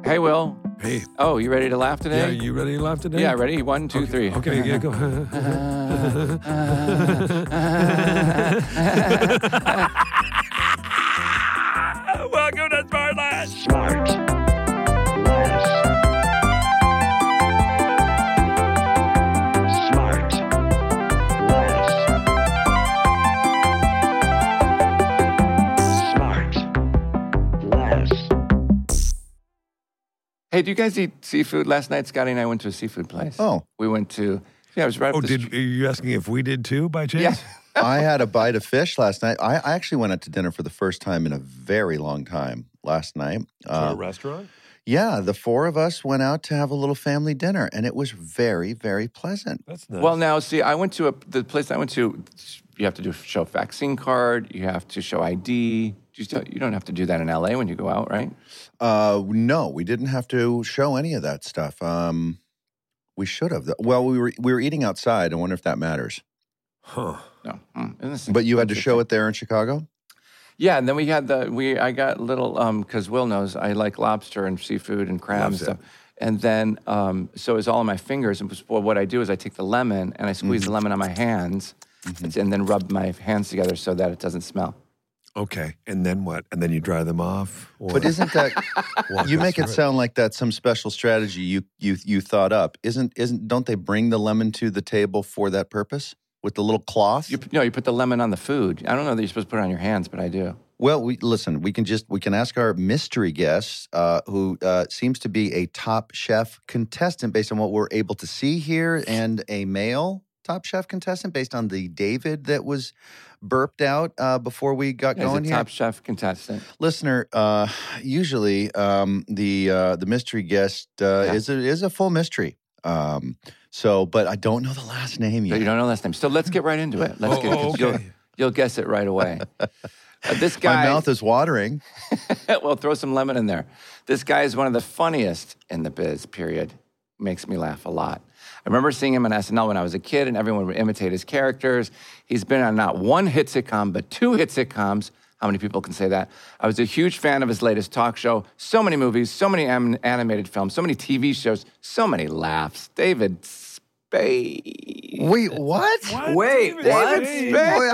Hey, Will. Hey. Oh, you ready to laugh today? Yeah, you ready to laugh today? Yeah, ready? 1, 2, 3. Okay, yeah, go. Welcome to Smart Lash. Smart Lash. Smart Lash. Smart Lash. Hey, do you guys eat seafood? Last night, Scotty and I went to a seafood place. Oh. We went to, it was right Oh, up the are you asking if we did too, by chance? Yeah. I had a bite of fish last night. I actually went out to dinner for the first time in a very long time last night. To a restaurant? Yeah, the four of us went out to have a little family dinner, and it was very, very pleasant. That's nice. Well, now, see, I went to the place I went to, you have to show a vaccine card, you have to show ID. You don't have to do that in LA when you go out, right? No, we didn't have to show any of that stuff. We should have. Well, we were eating outside. I wonder if that matters. Huh. No. But you had to show it there in Chicago? Yeah, and then we had I got little, because Will knows I like lobster and seafood and crab and Loves it. stuff. And then, so it was all on my fingers. And what I do is I take the lemon and I squeeze the lemon on my hands and then rub my hands together so that it doesn't smell. Okay, and then what? And then you dry them off? Or But isn't that walk you us make it through sound like that's some special strategy you thought up? Don't they bring the lemon to the table for that purpose with the little cloth? You put the lemon on the food. I don't know that you're supposed to put it on your hands, but I do. Well, we can ask our mystery guest, who seems to be a Top Chef contestant based on what we're able to see here, and a male Top Chef contestant based on the David that was burped out before we got going He's a here. Top Chef contestant. Listener, usually the mystery guest is a full mystery. But I don't know the last name But yet. you don't know last name. So let's get right into it. Let's get it. 'Cause okay. You'll guess it right away. This guy. My mouth is watering. Well, throw some lemon in there. This guy is one of the funniest in the biz, period. Makes me laugh a lot. I remember seeing him on SNL when I was a kid, and everyone would imitate his characters. He's been on not one hit sitcom, but 2 hit sitcoms. How many people can say that? I was a huge fan of his latest talk show. So many movies, so many animated films, so many TV shows, so many laughs. David Spade. Wait, what? Wait, David what? Spade.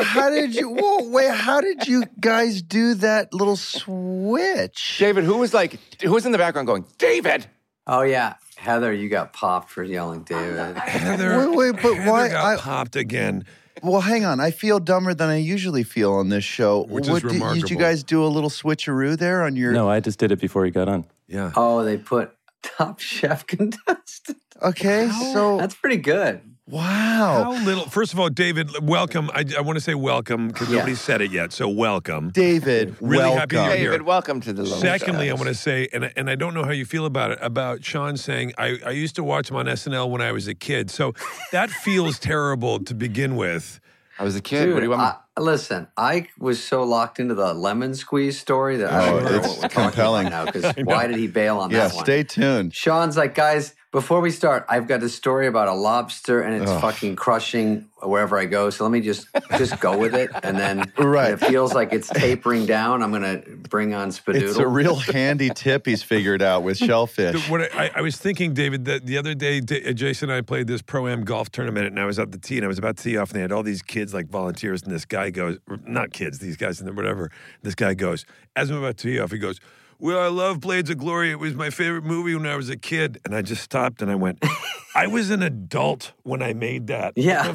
Wait, how did you guys do that little switch? David, who was in the background going, David? Oh, yeah. Heather, you got popped for yelling David. Heather, Wait, but Heather why? got popped again. Well, hang on. I feel dumber than I usually feel on this show. Which is Did you remarkable. guys do a little switcheroo there on your? No, I just did it before he got on. Yeah. Oh, they put Top Chef contestant. Okay, so That's pretty good. wow, How little? First of all, David, welcome. I want to say welcome because Yeah. nobody said it yet. So welcome. David, Really welcome. happy you're here. David, welcome to the Little Secondly, I Shots. want to say, and I don't know how you feel about it, about Sean saying, I used to watch him on SNL when I was a kid. So that feels terrible to begin with. I was a kid. Dude, What do you want me listen, I was so locked into the lemon squeeze story that I don't know it's what we're compelling. talking about now, because why did he bail on Yeah, that one? stay tuned. Sean's like, guys, before we start, I've got a story about a lobster and it's fucking crushing wherever I go. So let me just go with it. And then Right. when it feels like it's tapering down, I'm going to bring on Spadoodle. It's a real handy tip he's figured out with shellfish. What I was thinking, David, that the other day, Jason and I played this Pro-Am golf tournament, and I was at the tee, and I was about to tee off, and they had all these kids, like volunteers, and this guy goes, not kids, these guys, and whatever. This guy goes, as I'm about to tee off, he goes, well, I love Blades of Glory. It was my favorite movie when I was a kid. And I just stopped, and I went, I was an adult when I made that. Yeah.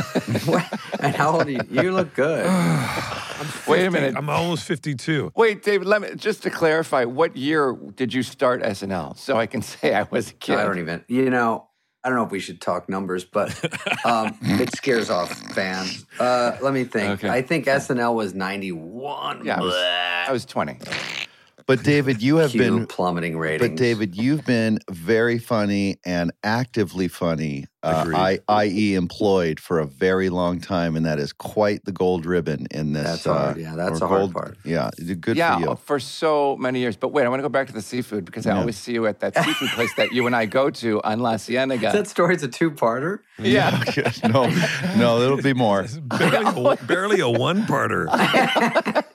And how old are you? You look good. Wait a minute. I'm almost 52. Wait, David, just to clarify, what year did you start SNL? So I can say I was a kid. I don't even, I don't know if we should talk numbers, but it scares off fans. Let me think. Okay. I think SNL was 91. Yeah, I was 20. But David, you have Cue been plummeting ratings. But David, you've been very funny and actively funny, Agreed. i.e. employed for a very long time, and that is quite the gold ribbon in this. That's hard. Yeah, that's or a hard gold- part. Yeah, good Yeah, for you. for so many years. But wait, I want to go back to the seafood because I always see you at that seafood place that you and I go to on La Cienega. That story's a two-parter? Yeah. No, there'll be more. Barely a one-parter. Wait,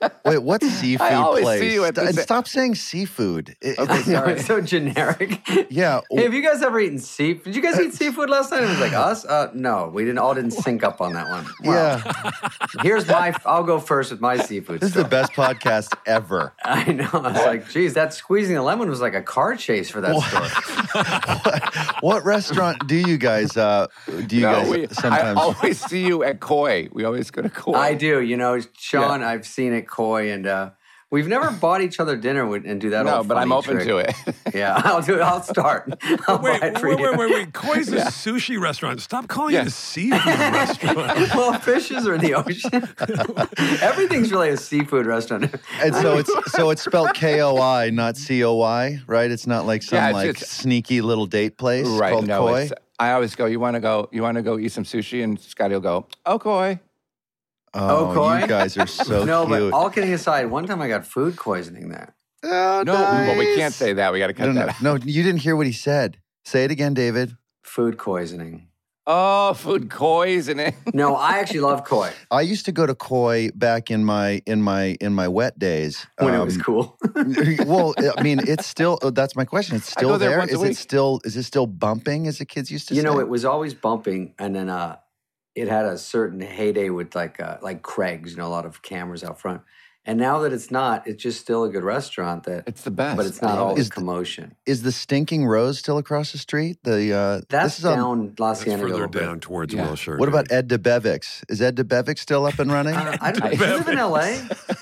what seafood always place? see you at the Stop saying seafood. I know, it's so generic. Yeah. Hey, have you guys ever eaten seafood? Did you guys eat seafood last night? It was like us? No, we didn't sync up on that one. Wow. Yeah. I'll go first with my seafood This is story. the best podcast ever. I know. I was like, geez, that squeezing the lemon was like a car chase for that story. What restaurant do you guys I sometimes? always see you at Koi. We always go to Koi. I do. Sean, I've seen it, Koi, and we've never bought each other dinner and do that. No, old but I'm funny open trick. to it. Yeah, I'll do it. I'll start. I'll buy it for you. Wait. Koi's a sushi restaurant. Stop calling it a seafood restaurant. Well, fishes are in the ocean. Everything's really a seafood restaurant. And so it's spelled KOI, not COI, right? It's not like some it's- sneaky little date place Right. called No, Koi. I always go, you want to go eat some sushi? And Scotty will go, oh, Koi. Oh, Koi? you guys are so No, cute. but all kidding aside, one time I got food poisoning there. Oh, No, well, we nice. can't say that. We got to cut that out. No, you didn't hear what he said. Say it again, David. Food poisoning. Oh, food Koi's in it. No, I actually love Koi I used to go to Koi back in my wet days. when it was cool. Well, I mean, it's still. That's my question. It's I go still there there. once a week. Is it still bumping? As the kids used to say. It was always bumping, and then it had a certain heyday with like Craig's, a lot of cameras out front. And now that it's not, it's just still a good restaurant. It's the best. But it's not I love all it. the commotion. Is the Stinking Rose still across the street? That's this is on- down La That's Cienega a further little bit. down towards Yeah. Wilshire. What about Ed DeBevick's? Is Ed DeBevick's still up and running? I don't know. You live in LA?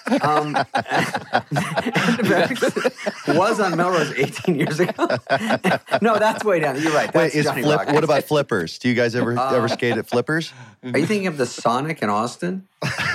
Was on Melrose 18 years ago. No, that's way down. You're right. Wait, That's is Johnny Flip? Rockets. What about Flippers? Do you guys ever skate at Flippers? Are you thinking of the Sonic in Austin?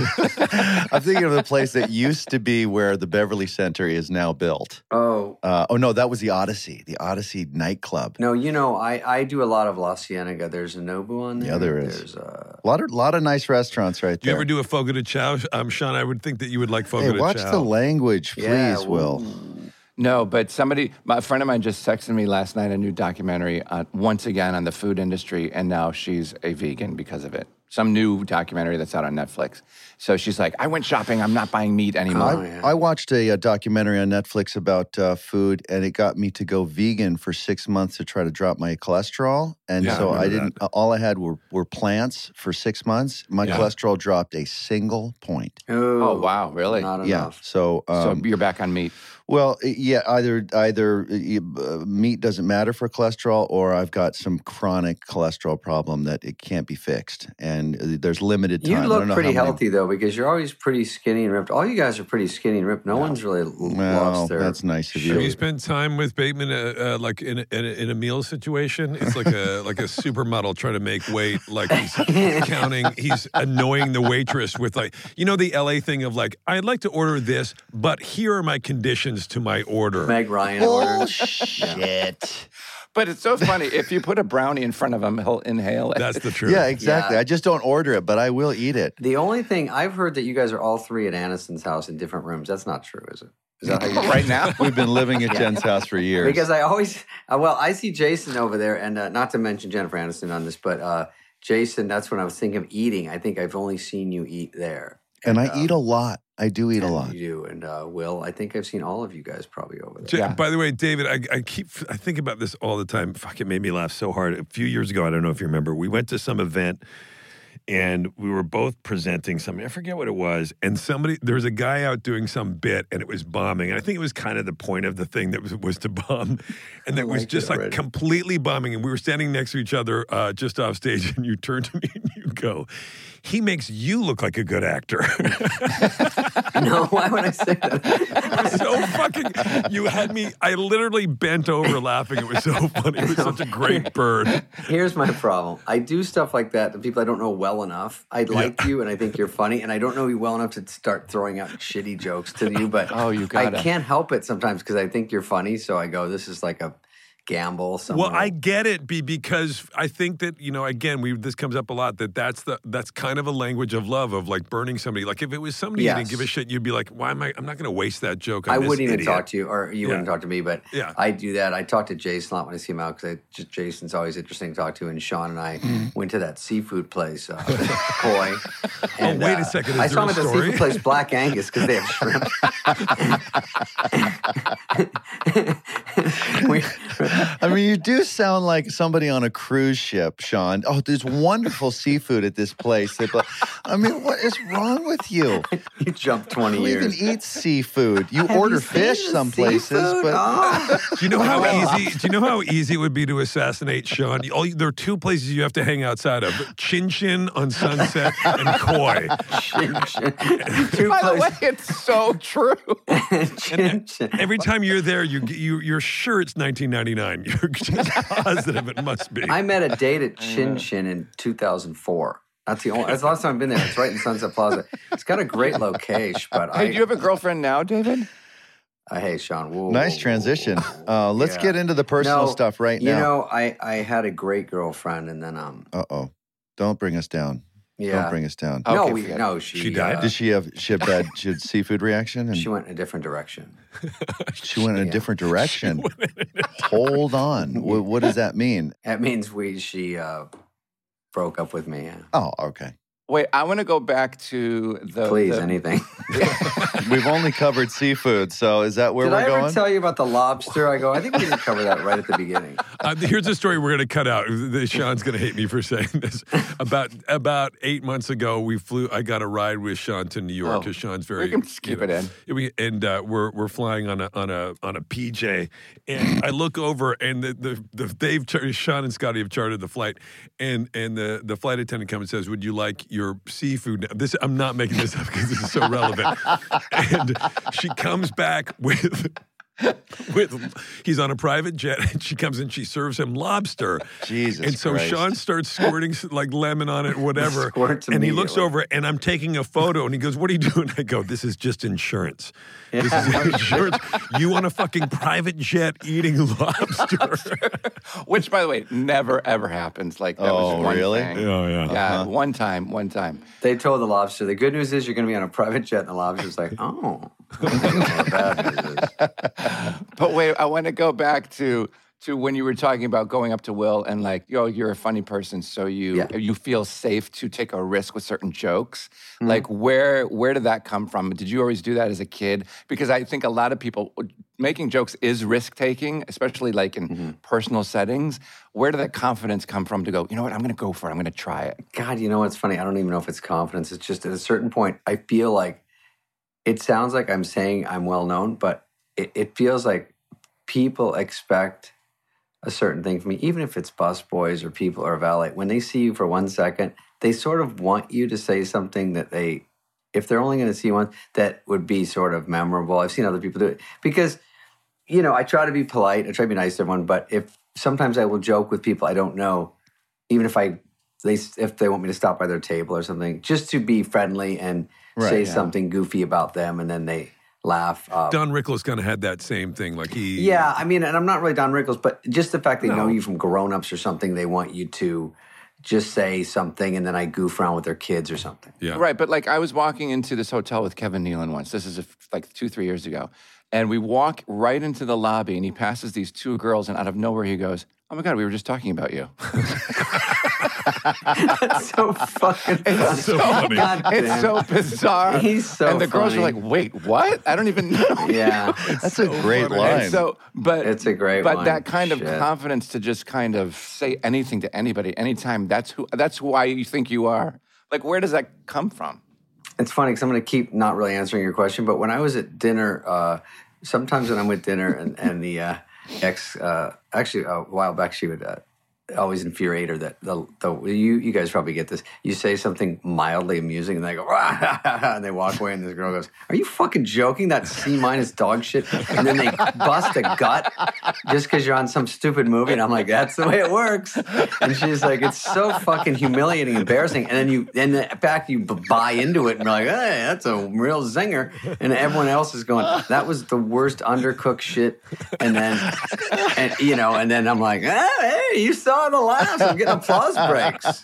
I'm thinking of the place that used to be where the Beverly Center is now built. Oh. No, that was the Odyssey nightclub. No, I do a lot of La Cienega. There's a Nobu on there. Yeah, there is. There's A lot of nice restaurants right Do you there. ever do a Fogo de Chao? Sean, I would think that you would like Fogo Hey, de watch Chao. the language, please, Yeah, Will. No, but a friend of mine just texted me last night a new documentary once again on the food industry, and now she's a vegan because of it. Some new documentary that's out on Netflix. So she's like, I went shopping. I'm not buying meat anymore. I watched a documentary on Netflix about food, and it got me to go vegan for 6 months to try to drop my cholesterol. And Yeah, so I I remember didn't. All I had were plants for 6 months. My Yeah. cholesterol dropped a single point. Oh, wow, really? Not Yeah. enough. So, So you're back on meat. well, yeah, either meat doesn't matter for cholesterol, or I've got some chronic cholesterol problem that it can't be fixed, and there's limited time. You I don't look know pretty how many- healthy, though, because you're always pretty skinny and ripped. All you guys are pretty skinny and ripped. No one's really Well, lost their... that's nice of Have you. you spent time with Bateman, like in a meal situation? It's like a supermodel trying to make weight. Like he's counting, he's annoying the waitress with the LA thing of like, I'd like to order this, but here are my conditions to my order. Meg Ryan ordered. Bullshit. But it's so funny. If you put a brownie in front of him, he'll inhale it. That's the truth. Yeah, exactly. Yeah. I just don't order it, but I will eat it. The only thing, I've heard that you guys are all three at Aniston's house in different rooms. That's not true, is it? Is that how you right now. We've been living at Jen's house for years. Because I always, I see Jason over there, and not to mention Jennifer Aniston on this, but Jason, that's when I was thinking of eating. I think I've only seen you eat there. and I eat a lot. I do eat a lot. You do. And Will, I think I've seen all of you guys probably over there. Yeah. By the way, David, I think about this all the time. Fuck, it made me laugh so hard. A few years ago, I don't know if you remember, we went to some event and we were both presenting something. I forget what it was. And there was a guy out doing some bit and it was bombing. And I think it was kind of the point of the thing that was to bomb. And that was just like completely bombing. And we were standing next to each other just off stage and you turn to me and you go, he makes you look like a good actor. No, why would I say that? It was so fucking, you had me, I literally bent over laughing. It was so funny. It was such a great burn. Here's my problem. I do stuff like that to people I don't know well enough. I like you and I think you're funny, and I don't know you well enough to start throwing out shitty jokes to you, but Oh, you gotta. I can't help it sometimes because I think you're funny, so I go, this is like a gamble somewhere. Well, I get it, because I think that, again, this comes up a lot, that's kind of a language of love, of like burning somebody. Like if it was somebody you didn't give a shit, you'd be like, I'm not going to waste that joke on I this wouldn't even idiot. talk to you, or you wouldn't talk to me, but I do that. I talk to Jason a lot when I see him out, because Jason's always interesting to talk to, and Sean and I went to that seafood place, Koi. And, wait a second, I is saw there him a at the story? seafood place, Black Angus, because they have shrimp. I mean, you do sound like somebody on a cruise ship, Sean. Oh, there's wonderful seafood at this place. I mean, what is wrong with you? You jumped 20 Who years. even eats seafood? You Have order you seen fish the some places, seafood? but Oh. Do you know how easy it would be to assassinate Sean? There are two places you have to hang outside of: Chin Chin on Sunset and Koi. Chin Chin. Two By the way, places. it's so true. Chin Chin. Every time you're there, you're sure it's 1999. You're just positive it must be. I met a date at Chin Chin in 2004. That's the last time I've been there. It's right in Sunset Plaza. It's got a great location, but Hey, do you have a girlfriend now, David? Hey, Sean. Whoa, nice whoa, transition. whoa. Let's Yeah. get into the personal No, stuff right You now. know, I had a great girlfriend, and then Uh-oh. Don't bring us down. yeah. Don't bring us down. Okay, she died? Did she have seafood reaction? And She went in a different direction. she went in a different direction. She went in Hold on. What does that mean? That means she broke up with me. Yeah. Oh, okay. Wait, I want to go back to the. Please, the- anything. We've only covered seafood, so is that where Did we're I ever going? tell you about the lobster? I think we didn't cover that right at the beginning. Here's a story we're going to cut out. Sean's going to hate me for saying this. About 8 months ago, I got a ride with Sean to New York, because Sean's very. We can just keep it in. We're flying on a PJ, and I look over, and Sean and Scotty have chartered the flight, and the flight attendant comes and says, "Would you like your seafood?" Now, I'm not making this up because this is so relevant. And she comes back with he's on a private jet, and she comes in, she serves him lobster. Jesus And so Christ. Sean starts squirting like lemon on it, whatever. Squirts And he looks immediately. over, and I'm taking a photo, and he goes, "What are you doing?" I go, "This is just insurance. This is insurance. You on a fucking private jet eating lobster." Which, by the way, never ever happens. Like that was Oh, one really? thing. Oh, yeah. Yeah, one time. They told the lobster, the good news is you're going to be on a private jet, and the lobster's like, oh. The bad news is. But wait, I want to go back to when you were talking about going up to Will and like, you're a funny person, so you feel safe to take a risk with certain jokes. Mm-hmm. Like, where did that come from? Did you always do that as a kid? Because I think a lot of people making jokes is risk taking, especially like in personal settings. Where did that confidence come from to go, you know what, I'm going to go for it. I'm going to try it. God, you know what's funny? I don't even know if it's confidence. It's just at a certain point, I feel like it sounds like I'm saying I'm well known, but it feels like people expect a certain thing from me, even if it's busboys or people or valet. When they see you for 1 second, they sort of want you to say something that if they're only going to see one, that would be sort of memorable. I've seen other people do it because, I try to be polite. I try to be nice to everyone, but sometimes I will joke with people I don't know, even if they want me to stop by their table or something, just to be friendly and say something goofy about them, and then they laugh. Don Rickles kind of had that same thing. Like Yeah, I mean, and I'm not really Don Rickles, but just the fact they know you from grown-ups or something, they want you to just say something, and then I goof around with their kids or something. Yeah. Right, but like I was walking into this hotel with Kevin Nealon once. This is like 2-3 years ago. And we walk right into the lobby, and he passes these two girls, and out of nowhere he goes, "Oh my God, we were just talking about you." That's so fucking funny. so funny. God It's damn. so bizarre. He's so And the girls were funny. like, "Wait, what? I don't even know." Yeah. That's a great funny. line. And so, but It's a great But one. that kind of Shit. confidence to just kind of say anything to anybody, anytime. That's who I you think you are. Like, where does that come from? It's funny because I'm going to keep not really answering your question, but when I was at dinner, sometimes when I'm with dinner and the ex, actually a while back, she would always infuriate her that you guys probably get this. You say something mildly amusing and they go, and they walk away and this girl goes, are you fucking joking? That's C- dog shit. And then they bust a gut just because you're on some stupid movie. And I'm like, that's the way it works. And she's like, it's so fucking humiliating, embarrassing. And then you buy into it and you're like, hey, that's a real zinger. And everyone else is going, that was the worst undercooked shit. And then I'm like, hey, you saw the laughs. I'm getting applause breaks.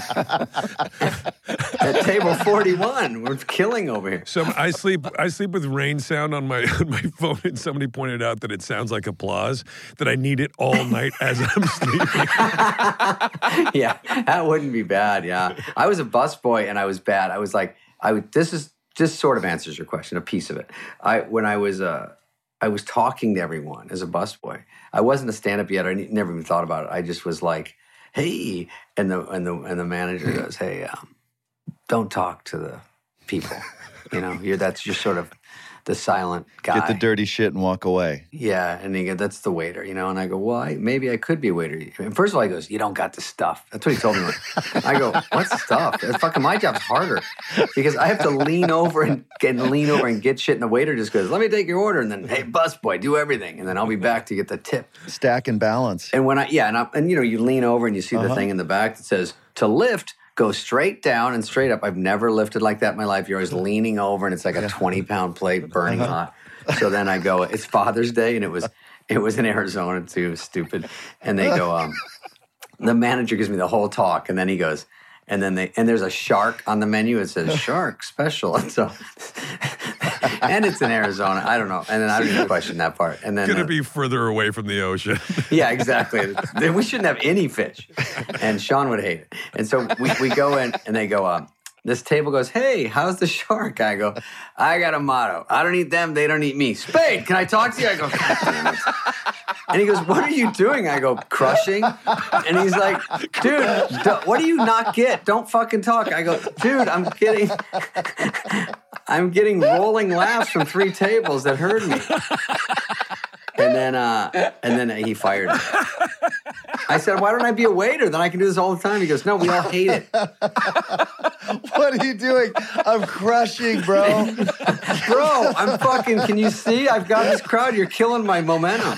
At table 41, we're killing over here. So I sleep with rain sound on my phone, and somebody pointed out that it sounds like applause, that I need it all night as I'm sleeping. Yeah, that wouldn't be bad. Yeah, I was a busboy and I was bad. I was like, this is just sort of answers your question, a piece of it. I was talking to everyone as a busboy. I wasn't a stand-up yet. I never even thought about it. I just was like, hey, and the manager goes, hey, don't talk to the people. That's just sort of the silent guy. Get the dirty shit and walk away. Yeah, and he goes, that's the waiter, And I go, well, maybe I could be a waiter. And first of all, he goes, you don't got the stuff. That's what he told me. I go, what's stuff? Fucking my job's harder because I have to lean over and get shit. And the waiter just goes, let me take your order. And then, hey, busboy, do everything. And then I'll be back to get the tip. Stack and balance. And you lean over and you see the thing in the back that says, to lift, go straight down and straight up. I've never lifted like that in my life. You're always leaning over, and it's like a 20-pound plate burning hot. So then I go, it's Father's Day, and it was in Arizona too, stupid. And they go, the manager gives me the whole talk, and then he goes, and there's a shark on the menu. It says shark special, and so. And it's in Arizona. I don't know. And then I don't even question that part. And then going to be further away from the ocean. Yeah, exactly. We shouldn't have any fish. And Sean would hate it. And so we go in and they go, this table goes, hey, how's the shark? I go, I got a motto. I don't eat them. They don't eat me. Spade, can I talk to you? I go, God damn it. And he goes, what are you doing? I go, crushing. And he's like, dude, what do you not get? Don't fucking talk. I go, dude, I'm getting rolling laughs from 3 tables that heard me. And then he fired me. I said, why don't I be a waiter? Then I can do this all the time. He goes, no, we all hate it. What are you doing? I'm crushing, bro. Bro, I'm fucking, can you see? I've got this crowd. You're killing my momentum.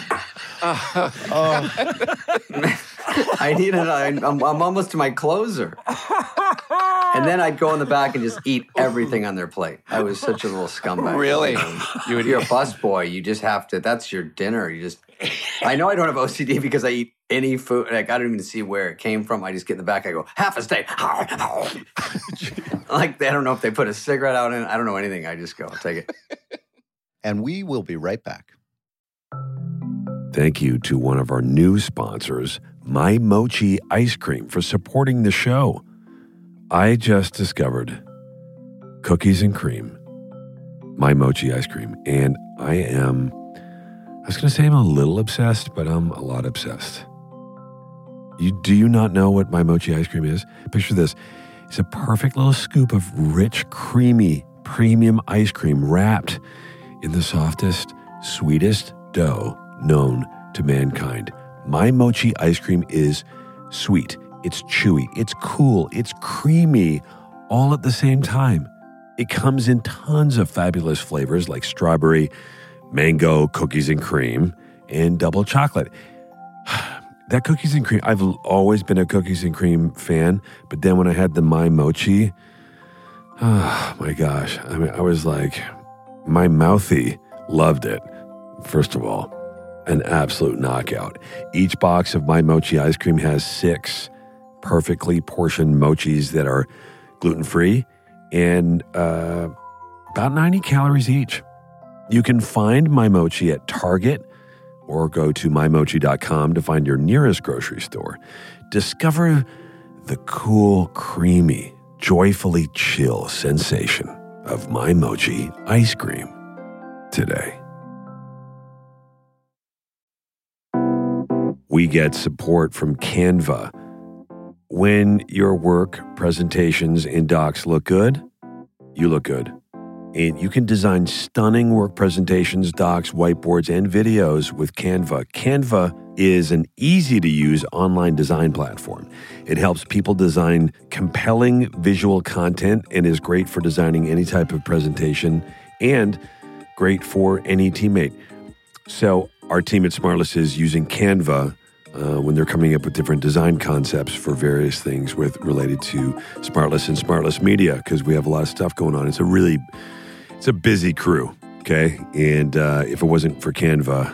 I need it. I'm almost to my closer. And then I'd go in the back and just eat everything on their plate. I was such a little scumbag. Really? You're a busboy. You just have to, that's your dinner. I know I don't have OCD because I eat any food. Like, I don't even see where it came from. I just get in the back. I go, half a steak. Like, I don't know if they put a cigarette out in it. I don't know anything. I just go, I'll take it. And we will be right back. Thank you to one of our new sponsors, My Mochi Ice Cream, for supporting the show. I just discovered cookies and cream, My Mochi Ice Cream, and I was going to say I'm a little obsessed, but I'm a lot obsessed. Do you not know what My Mochi Ice Cream is? Picture this. It's a perfect little scoop of rich, creamy, premium ice cream wrapped in the softest, sweetest dough known to mankind. My Mochi Ice Cream is sweet. It's chewy. It's cool. It's creamy, all at the same time. It comes in tons of fabulous flavors like strawberry, mango, cookies and cream, and double chocolate. That cookies and cream, I've always been a cookies and cream fan, but then when I had the My Mochi, oh my gosh. I mean, I was like, my mouthy loved it. First of all, an absolute knockout. Each box of My Mochi ice cream has 6 perfectly portioned mochis that are gluten-free and about 90 calories each. You can find My Mochi at Target or go to mymochi.com to find your nearest grocery store. Discover the cool, creamy, joyfully chill sensation of My Mochi ice cream today. We get support from Canva. When your work, presentations, and docs look good, you look good. And you can design stunning work presentations, docs, whiteboards, and videos with Canva. Canva is an easy-to-use online design platform. It helps people design compelling visual content and is great for designing any type of presentation and great for any teammate. So our team at Smartless is using Canva when they're coming up with different design concepts for various things related to Smartless and Smartless Media, because we have a lot of stuff going on. It's a busy crew, okay? And if it wasn't for Canva,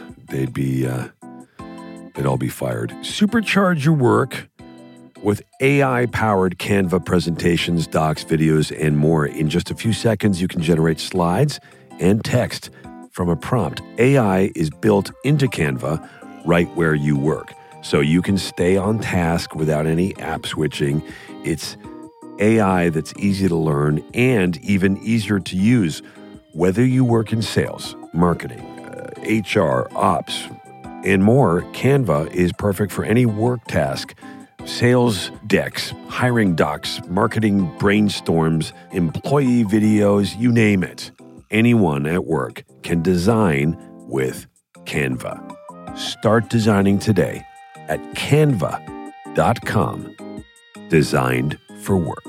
they'd all be fired. Supercharge your work with AI-powered Canva presentations, docs, videos, and more. In just a few seconds, you can generate slides and text from a prompt. AI is built into Canva right where you work, so you can stay on task without any app switching. It's AI that's easy to learn and even easier to use. Whether you work in sales, marketing, HR, ops, and more, Canva is perfect for any work task. Sales decks, hiring docs, marketing brainstorms, employee videos, you name it. Anyone at work can design with Canva. Start designing today at canva.com. Designed for work.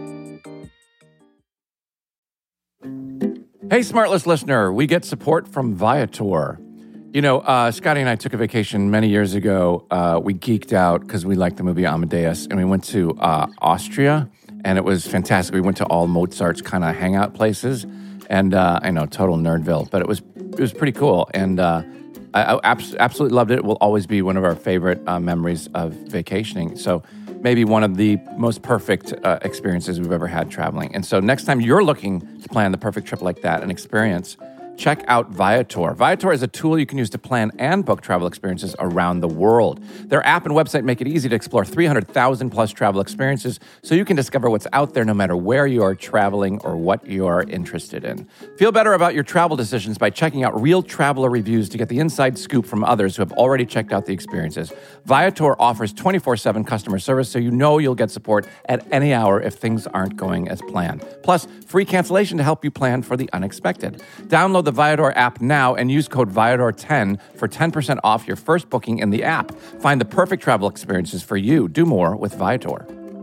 Hey, Smartless listener, we get support from Viator. You know, Scotty and I took a vacation many years ago. We geeked out because we liked the movie Amadeus, and we went to Austria, and it was fantastic. We went to all Mozart's kind of hangout places, and I know, total nerdville, but it was pretty cool, and I absolutely loved it. It will always be one of our favorite memories of vacationing. So maybe one of the most perfect experiences we've ever had traveling. And so next time you're looking to plan the perfect trip like that, an experience, check out Viator. Viator is a tool you can use to plan and book travel experiences around the world. Their app and website make it easy to explore 300,000 plus travel experiences so you can discover what's out there no matter where you are traveling or what you're interested in. Feel better about your travel decisions by checking out real traveler reviews to get the inside scoop from others who have already checked out the experiences. Viator offers 24/7 customer service so you know you'll get support at any hour if things aren't going as planned. Plus, free cancellation to help you plan for the unexpected. Download the Viator app now and use code Viator10 for 10% off your first booking in the app. Find the perfect travel experiences for you. Do more with Viator.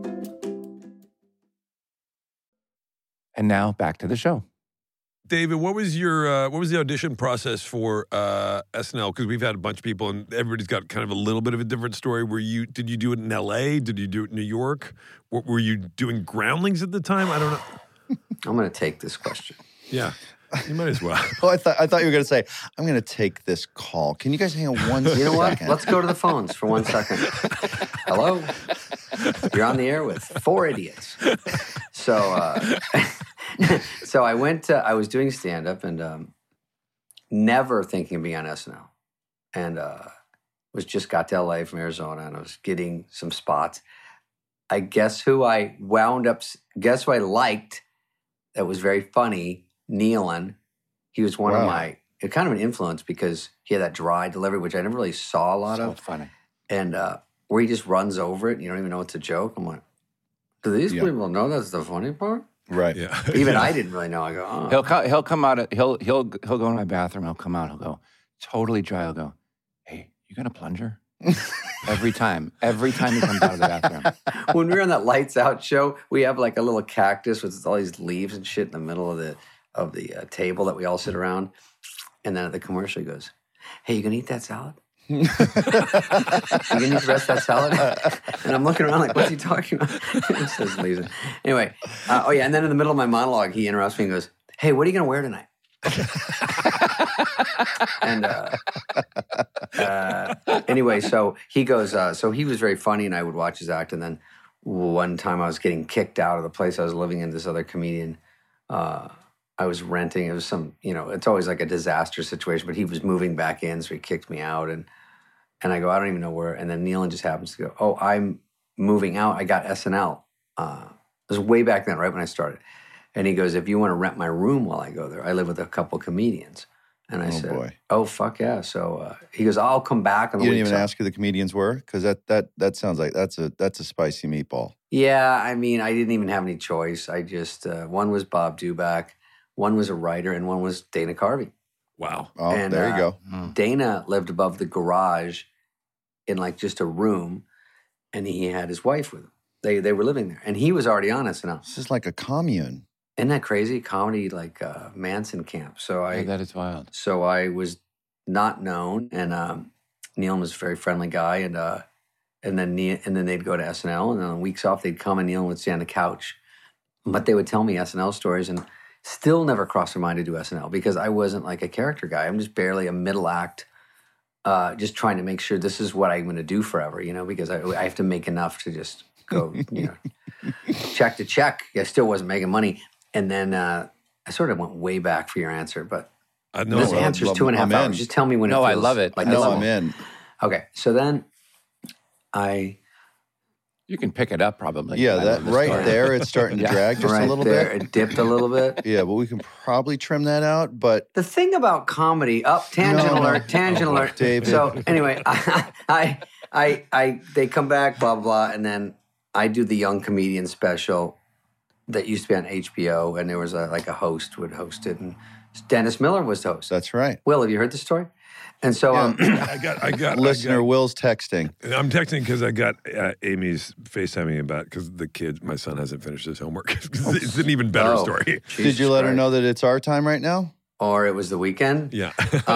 And now back to the show. David, what was the audition process for SNL? Because we've had a bunch of people, and everybody's got kind of a little bit of a different story. Did you do it in L.A.? Did you do it in New York? Were you doing Groundlings at the time? I don't know. I'm going to take this question. Yeah, you might as well. Oh, I thought you were going to say, I'm going to take this call. Can you guys hang on one second? You know what? Let's go to the phones for 1 second. Hello? You're on the air with 4 idiots. So I was doing stand-up and never thinking of being on SNL. And got to LA from Arizona and I was getting some spots. Guess who I liked that was very funny? Nealon. He was one of my, kind of an influence because he had that dry delivery, which I never really saw a lot of. So funny. And where he just runs over it and you don't even know it's a joke. I'm like, do these people know that's the funny part? Right. Yeah. Even I didn't really know. I go, oh. He'll come out. He'll go in my bathroom. He'll come out. He'll go totally dry. He'll go, hey, you got a plunger? Every time he comes out of the bathroom. When we were on that Lights Out show, we have like a little cactus with all these leaves and shit in the middle of the table that we all sit around. And then at the commercial, he goes, hey, you gonna eat that salad? You gonna eat the rest of that salad? And I'm looking around like, what's he talking about? He says leaves it. Anyway, and then in the middle of my monologue, he interrupts me and goes, hey, what are you gonna wear tonight? And anyway, so he goes, so he was very funny and I would watch his act. And then one time I was getting kicked out of the place I was living in, this other comedian, I was renting. It was some, it's always like a disaster situation, but he was moving back in, so he kicked me out. And I go, I don't even know where. And then Nealon just happens to go, oh, I'm moving out. I got SNL. It was way back then, right when I started. And he goes, if you want to rent my room while I go there, I live with a couple comedians. And I said, boy. Oh, fuck yeah. So he goes, I'll come back. On the You didn't even ask who the comedians were? Because that sounds like that's a spicy meatball. Yeah, I mean, I didn't even have any choice. I just, one was Bob Duback, One was a writer, and one was Dana Carvey. Wow. Oh, And, there you go. Dana lived above the garage in like just a room, and he had his wife with him. They were living there, and he was already on SNL. This is like a commune. Isn't that crazy? Comedy like Manson camp. Yeah, that is wild. So I was not known, and Neil was a very friendly guy, and then they'd go to SNL, and then on weeks off they'd come, and Neil would stay on the couch, but they would tell me SNL stories, and still never crossed their mind to do SNL because I wasn't like a character guy. I'm just barely a middle act, just trying to make sure this is what I'm going to do forever, because I have to make enough to just go, check to check. I still wasn't making money. And then I sort of went way back for your answer, but No, this answer's 2.5 I'm hours. in. Just tell me when it No, feels I love it. like I this. love I'm in. Okay, so then You can pick it up probably. Yeah, I that love this right story. there, it's starting to Yeah. drag just right a little there, bit. it dipped a little bit. Yeah, but we can probably trim that out. But The thing about comedy, tangent No, no. tangent alert. David. So anyway, they come back, blah, blah, blah, and then I do the Young Comedian special that used to be on HBO, and there was a host would host it, and Dennis Miller was the host. that's right. Will, have you heard the story? And so, I got Listener Will's texting. I'm texting because I got Amy's FaceTiming about because my son hasn't finished his homework. It's an even better story. Did you let her know that it's our time right now? Or it was the weekend? Yeah.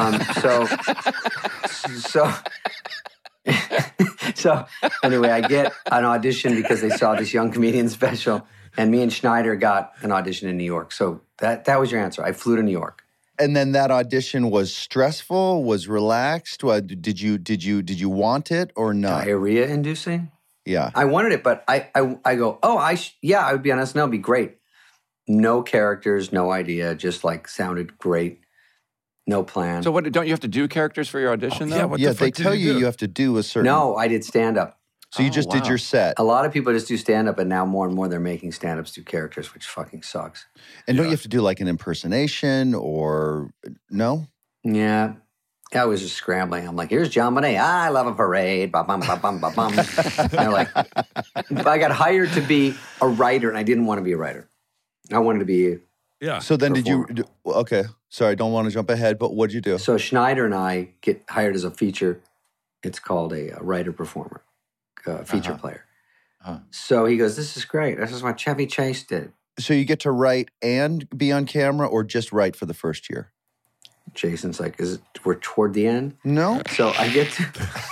So anyway, I get an audition because they saw this Young Comedian special, and me and Schneider got an audition in New York. So that was your answer. I flew to New York. And then that audition was stressful, was relaxed. Did you want it or not? Diarrhea inducing? Yeah. I wanted it, but I go, I would be on SNL, it'd be great. No characters, no idea, just like sounded great. No plan. So what? Don't you have to do characters for your audition though? yeah, what Yeah, the fuck they did tell you do? you have to do a certain. No, I did stand-up. So you just did wow. your set. A lot of people just do stand-up, and now more and more they're making stand-ups do characters, which fucking sucks. And don't you have to do like an impersonation or no? Yeah. I was just scrambling. I'm like, here's John Bonet. I love a parade. Ba bum ba bum ba bum. And they're like, I got hired to be a writer, and I didn't want to be a writer. I wanted to be. Yeah. So then okay, sorry, don't want to jump ahead, but what'd you do? So Schneider and I get hired as a feature. It's called a writer-performer, feature player. So he goes, this is great. This is what Chevy Chase did. So you get to write and be on camera or just write for the first year? Jason's like, we're toward the end? No, So I get to,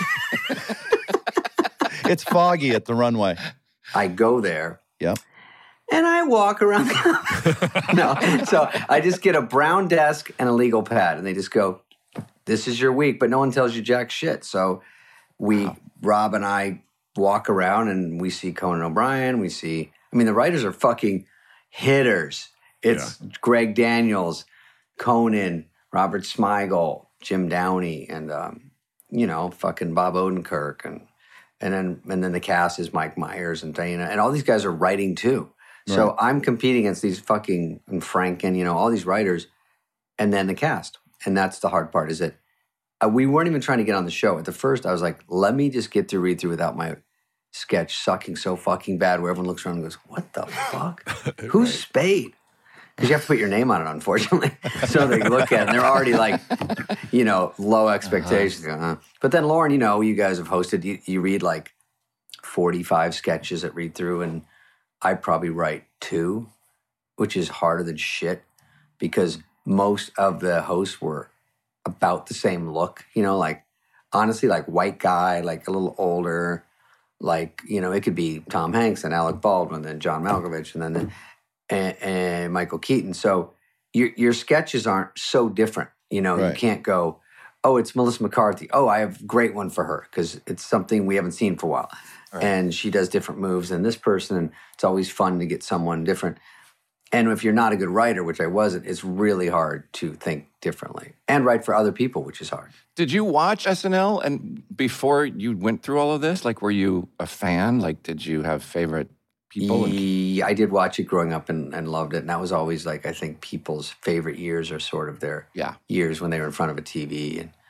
it's foggy at the runway. I go there. Yep. And I walk around. No. So I just get a brown desk and a legal pad. And they just go, this is your week. But no one tells you jack shit. So Rob and I walk around and we see Conan O'Brien. The writers are fucking hitters. It's Greg Daniels, Conan, Robert Smigel, Jim Downey, and, fucking Bob Odenkirk. And then the cast is Mike Myers and Dana. And all these guys are writing too. So I'm competing against these fucking and Franken, all these writers, and then the cast. And that's the hard part is that we weren't even trying to get on the show. At the first, I was like, let me just get to read through without my sketch sucking so fucking bad where everyone looks around and goes, what the fuck? Who's Spade? Because you have to put your name on it, unfortunately. So they look at it and they're already like, low expectations. But then, Lauren, you guys have hosted, you read like 45 sketches at read through, and I probably write 2, which is harder than shit because most of the hosts were about the same look, honestly, like white guy, like a little older, like, it could be Tom Hanks and Alec Baldwin and John Malkovich and then and Michael Keaton. So your sketches aren't so different. You can't go, oh, it's Melissa McCarthy. Oh, I have a great one for her because it's something we haven't seen for a while. Right. And she does different moves than this person. And it's always fun to get someone different. And if you're not a good writer, which I wasn't, it's really hard to think differently and write for other people, which is hard. Did you watch SNL and before you went through all of this? Like, were you a fan? Like, did you have favorite people? I did watch it growing up and loved it. And that was always like, I think people's favorite years are sort of their years when they were in front of a TV. And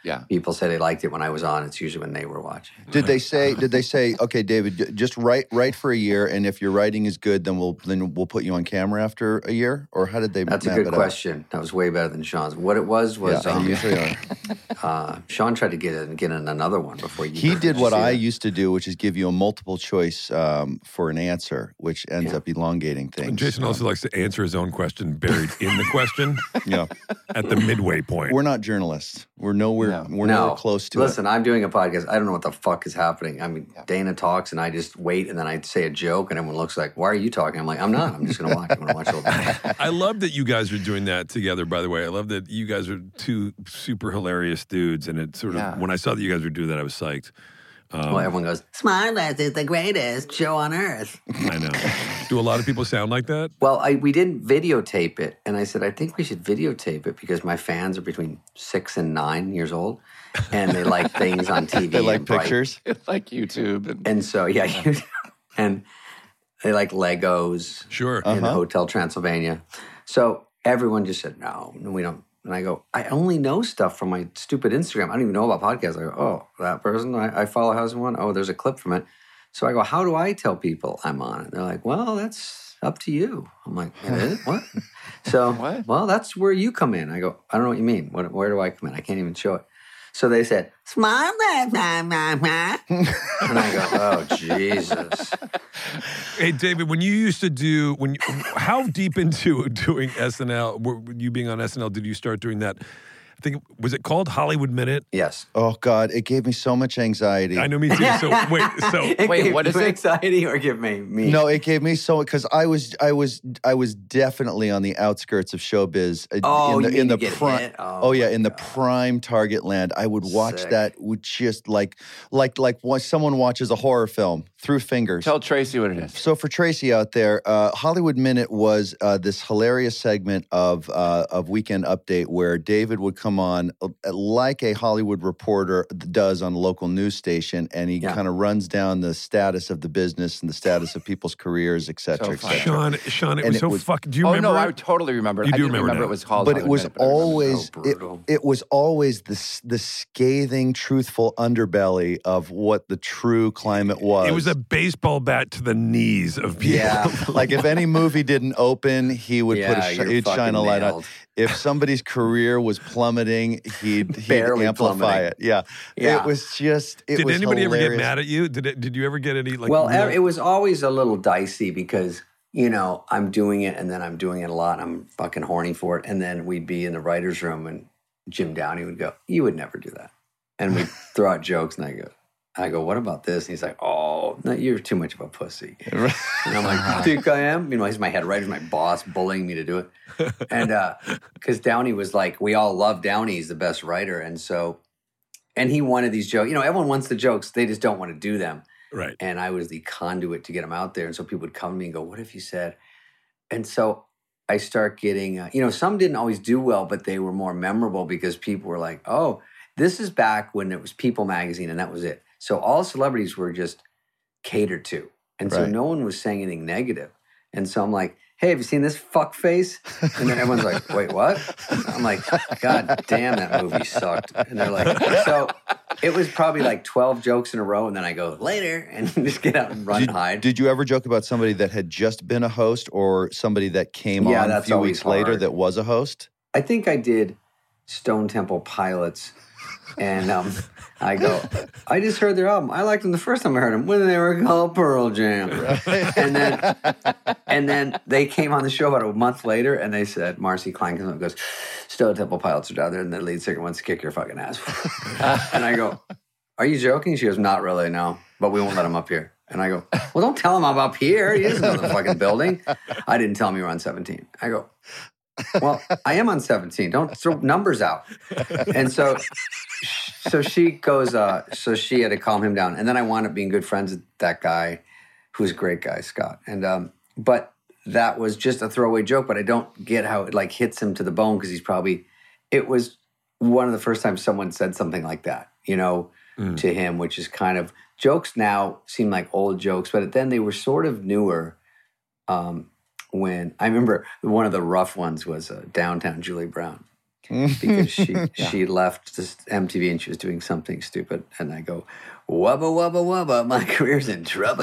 Yeah. people say they liked it when I was on, it's usually when they were watching. Did they say, okay, David, just write for a year, and if your writing is good, then we'll put you on camera after a year? Or how did they That's a map good it out? question. That was way better than Sean's. What it was Yeah, they usually are. Sean tried to get in another one before you. He did you what see I that? used to do, which is give you a multiple choice for an answer, which ends up elongating things. And Jason also likes to answer his own question buried in the question Yeah. at the midway point. We're not journalists. We're nowhere. No. We're nowhere close to Listen, I'm doing a podcast. I don't know what the fuck is happening. I mean, Dana talks, and I just wait, and then I say a joke, and everyone looks like, "Why are you talking?" I'm like, "I'm not. I'm just going to watch. I'm going to watch the whole thing." I love that you guys are doing that together, by the way. I love that you guys are two super hilarious dudes. And it sort of, Yeah. when I saw that you guys were doing that, I was psyched. Well, everyone goes, "Smartless is the greatest show on earth." I know. Do a lot of people sound like that? Well, we didn't videotape it, and I said, "I think we should videotape it because my fans are between 6 and 9 years old, and they like things on TV. They like and bright. pictures. Like YouTube. And so and they like Legos." Sure. in the Hotel Transylvania. So everyone just said, no, we don't. And I go, I only know stuff from my stupid Instagram. I don't even know about podcasts. I go, oh, that person, I follow Housing One. Oh, there's a clip from it. So I go, how do I tell people I'm on it? They're like, well, that's up to you. I'm like, it is? What? So, What? well, that's where you come in. I go, I don't know what you mean. Where do I come in? I can't even show it. So they said, smile, and I go, oh, Jesus. Hey, David, when you used to do, how deep into doing SNL, were you being on SNL, did you start doing that? I think, was it called Hollywood Minute? Yes. Oh God, it gave me so much anxiety. I know, me too. So, wait, so. It Wait, gave what is you it? anxiety or give me? No, it gave me so because I was definitely on the outskirts of showbiz. Oh, you mean to get prime. hit? Oh, yeah, in the prime target land. I would watch Sick. that with just like when someone watches a horror film through fingers. Tell Tracy what it is. So for Tracy out there, Hollywood Minute was this hilarious segment of Weekend Update where David would come on like a Hollywood reporter does on a local news station, and he kind of runs down the status of the business and the status of people's careers, et cetera, So et funny. cetera. Sean, it And was it so was- fucking, do you Oh, remember no, I it? totally remember it. You I do didn't remember remember now. it was called But it Hollywood was Minute, but I remember it. always So brutal. it was always the scathing, truthful underbelly of what the true climate was. It was a baseball bat to the knees of people. Yeah. Like if any movie didn't open, he would you're he'd shine a fucking light on. nailed. If somebody's career was plummeting, he'd Barely amplify plummeting. it. Yeah. Yeah. It was just. It Did was anybody ever get hilarious. mad at you? Did you ever get any, like, Well, real- it was always a little dicey because, I'm doing it and then I'm doing it a lot. And I'm fucking horny for it. And then we'd be in the writer's room and Jim Downey would go, you would never do that. And we'd throw out jokes and I go, what about this? And he's like, oh, no, you're too much of a pussy. And I'm like, think I am? He's my head writer, my boss, bullying me to do it. And because Downey was like, we all love Downey. He's the best writer. And so, and he wanted these jokes. Everyone wants the jokes. They just don't want to do them. right. And I was the conduit to get them out there. And so people would come to me and go, what if you said? And so I start getting, some didn't always do well, but they were more memorable because people were like, oh, this is back when it was People magazine and that was it. So all celebrities were just catered to. And so Right. no one was saying anything negative. And so I'm like, hey, have you seen this fuck face? And then everyone's like, wait, what? I'm like, God damn, that movie sucked. And they're like, so it was probably like 12 jokes in a row. And then I go, later, and just get out and run and hide. Did you ever joke about somebody that had just been a host or somebody that came Yeah, on a that's few always weeks later hard. that was a host? I think I did Stone Temple Pilots. And I go, I just heard their album. I liked them the first time I heard them when they were called Pearl Jam. And then they came on the show about a month later and they said, Marcy Klein comes up and goes, Stone Temple Pilots are down there and the lead singer wants to kick your fucking ass. And I go, are you joking? She goes, not really, no. But we won't let him up here. And I go, well, don't tell him I'm up here. He doesn't know the fucking building. I didn't tell him you were on 17. I go, well, I am on 17. Don't throw numbers out. And so she goes, so she had to calm him down. And then I wound up being good friends with that guy, who's a great guy, Scott. And, but that was just a throwaway joke, but I don't get how it like hits him to the bone because it was one of the first times someone said something like that, to him, which is kind of, jokes now seem like old jokes, but then they were sort of newer. When I remember one of the rough ones was Downtown Julie Brown. because she left this MTV and she was doing something stupid. And I go, wubba, wubba, wubba, my career's in trouble.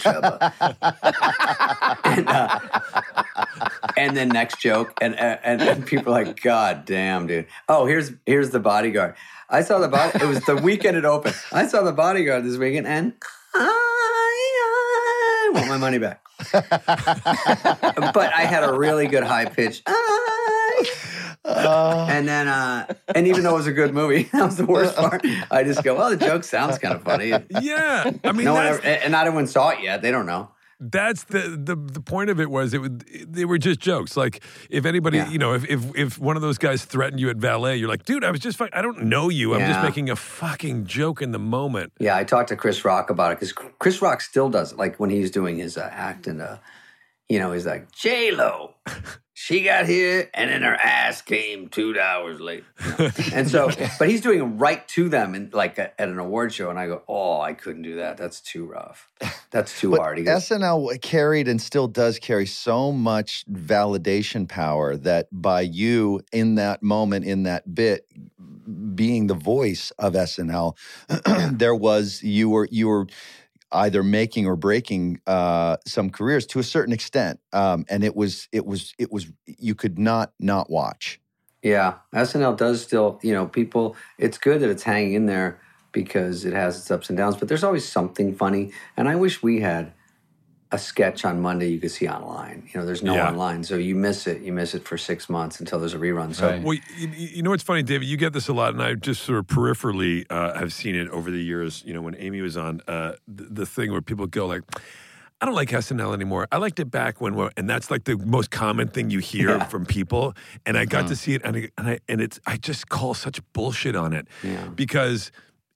And then next joke, and people are like, God damn, dude. Oh, here's The Bodyguard. I saw it was the weekend it opened. I saw The Bodyguard this weekend, and I want my money back. But I had a really good high pitch. And then, and even though it was a good movie, that was the worst part. I just go, well, the joke sounds kind of funny. Yeah, I mean, and not everyone saw it yet. They don't know. That's the point of it was they were just jokes. Like if anybody, if one of those guys threatened you at valet, you're like, dude, I was just I don't know you. I'm just making a fucking joke in the moment. Yeah, I talked to Chris Rock about it because Chris Rock still does it. Like when he's doing his act and, he's like, J-Lo, she got here and then her ass came 2 hours late. And so, but he's doing it right to them and like at an award show. And I go, oh, I couldn't do that. That's too rough. That's too hard. He goes, SNL carried and still does carry so much validation power that by you in that moment, in that bit, being the voice of SNL, you were either making or breaking some careers to a certain extent, and it was you could not watch. Yeah, SNL does still, people. It's good that it's hanging in there because it has its ups and downs. But there's always something funny, and I wish we had a sketch on Monday you could see online. There's no online, so you miss it. You miss it for 6 months until there's a rerun. So, well, you know what's funny, David? You get this a lot, and I just sort of peripherally have seen it over the years. When Amy was on, the thing where people go like, I don't like SNL anymore. I liked it back when, and that's like the most common thing you hear from people. And I got to see it, and I just call such bullshit on it because.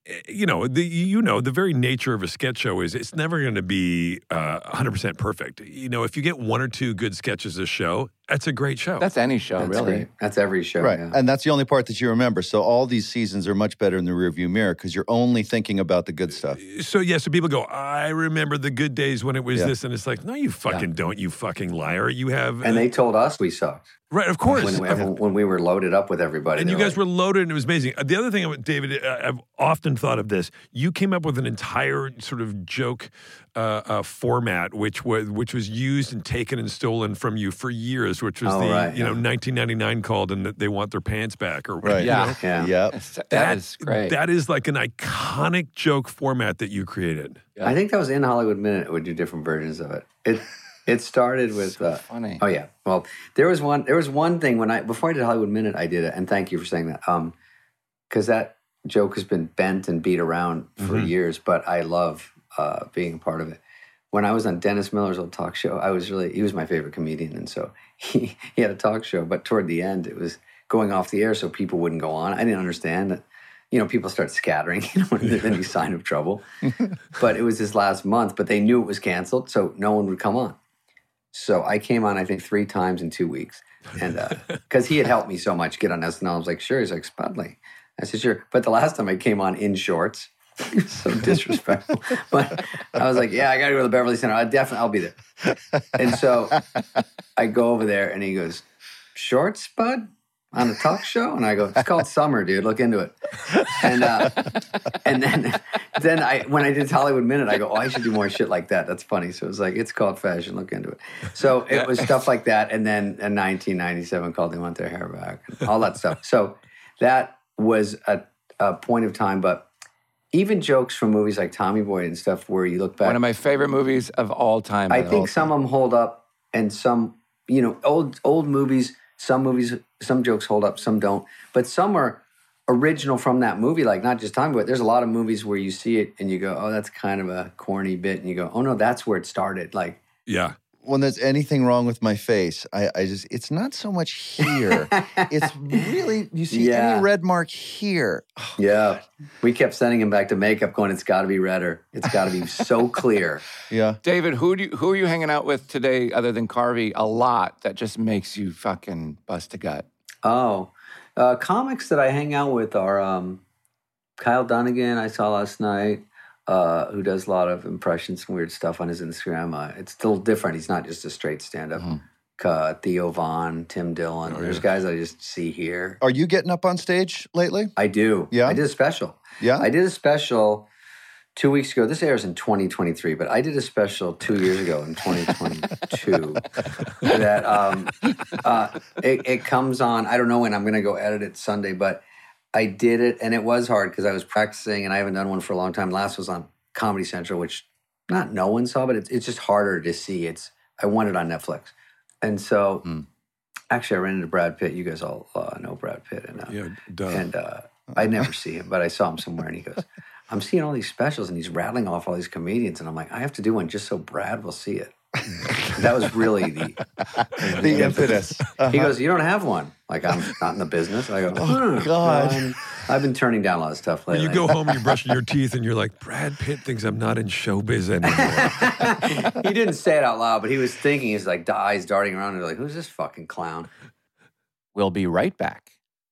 The very nature of a sketch show is it's never going to be 100% perfect. If you get one or two good sketches a show, that's a great show. That's any show, That's really. great. That's every show. Right. Yeah. And that's the only part that you remember. So all these seasons are much better in the rearview mirror because you're only thinking about the good stuff. So people go, I remember the good days when it was this. And it's like, no, you fucking don't, you fucking liar. You have... And they told us we sucked. Right, of course. When we were loaded up with everybody. And you guys were loaded, and it was amazing. The other thing, David, I've often thought of this. You came up with an entire sort of joke format, which was used and taken and stolen from you for years, which was 1999 called, and they want their pants back. Or right. Yeah. Yep. That is great. That is like an iconic joke format that you created. Yeah. I think that was in Hollywood Minute. It would do different versions of it. It started with funny. Oh yeah. Well, there was one thing before I did Hollywood Minute, I did it, and thank you for saying that. Because that joke has been bent and beat around for years, but I love being a part of it. When I was on Dennis Miller's old talk show, he was my favorite comedian, and so he had a talk show, but toward the end it was going off the air so people wouldn't go on. I didn't understand that. People start scattering, then you sign up trouble. But it was his last month, but they knew it was canceled, so no one would come on. So I came on, I think, 3 times in 2 weeks. And because he had helped me so much get on SNL, I was like, sure. He's like, Spudley. I said, sure. But the last time I came on in shorts, so disrespectful. But I was like, yeah, I got to go to the Beverly Center. I'll be there. And so I go over there, and he goes, shorts, Spud? On a talk show? And I go, it's called Summer, dude. Look into it. And then when I did Hollywood Minute, I go, oh, I should do more shit like that. That's funny. So it was like, it's called fashion. Look into it. So it was stuff like that. And then in 1997 called They Want Their Hair Back. And all that stuff. So that was a point of time. But even jokes from movies like Tommy Boy and stuff where you look back. One of my favorite movies of all time. I think some of them hold up, and some, old movies, some jokes hold up, some don't. But some are original from that movie, like not just Tommy Boy. There's a lot of movies where you see it and you go, oh, that's kind of a corny bit. And you go, oh, no, that's where it started. Like, yeah. When there's anything wrong with my face, it's not so much here. It's really, you see any red mark here. Oh, yeah. God. We kept sending him back to makeup going, it's got to be redder. It's got to be so clear. Yeah. David, who are you hanging out with today other than Carvey a lot that just makes you fucking bust a gut? Oh, comics that I hang out with are Kyle Dunnigan I saw last night. Who does a lot of impressions and weird stuff on his Instagram. It's still different. He's not just a straight stand-up. Theo Vaughn, Tim Dillon. There's guys I just see here. Are you getting up on stage lately? I do. Yeah? I did a special. Yeah? I did a special 2 weeks ago. This airs in 2023, but I did a special 2 years ago in 2022 that it comes on. I don't know when I'm going to go edit it Sunday, but I did it, and it was hard because I was practicing, and I haven't done one for a long time. Last was on Comedy Central, which not no one saw, but it's just harder to see. I want it on Netflix. And so, actually, I ran into Brad Pitt. You guys all know Brad Pitt. And I never see him, but I saw him somewhere, and he goes, I'm seeing all these specials, and he's rattling off all these comedians. And I'm like, I have to do one just so Brad will see it. That was really the impetus. He goes, you don't have one. Like, I'm not in the business. I go, Oh, God. I've been turning down a lot of stuff lately. You go home and you're brushing your teeth and you're like, Brad Pitt thinks I'm not in showbiz anymore. He didn't say it out loud, but he was thinking, he's like, eyes darting around. And they're like, who's this fucking clown? We'll be right back.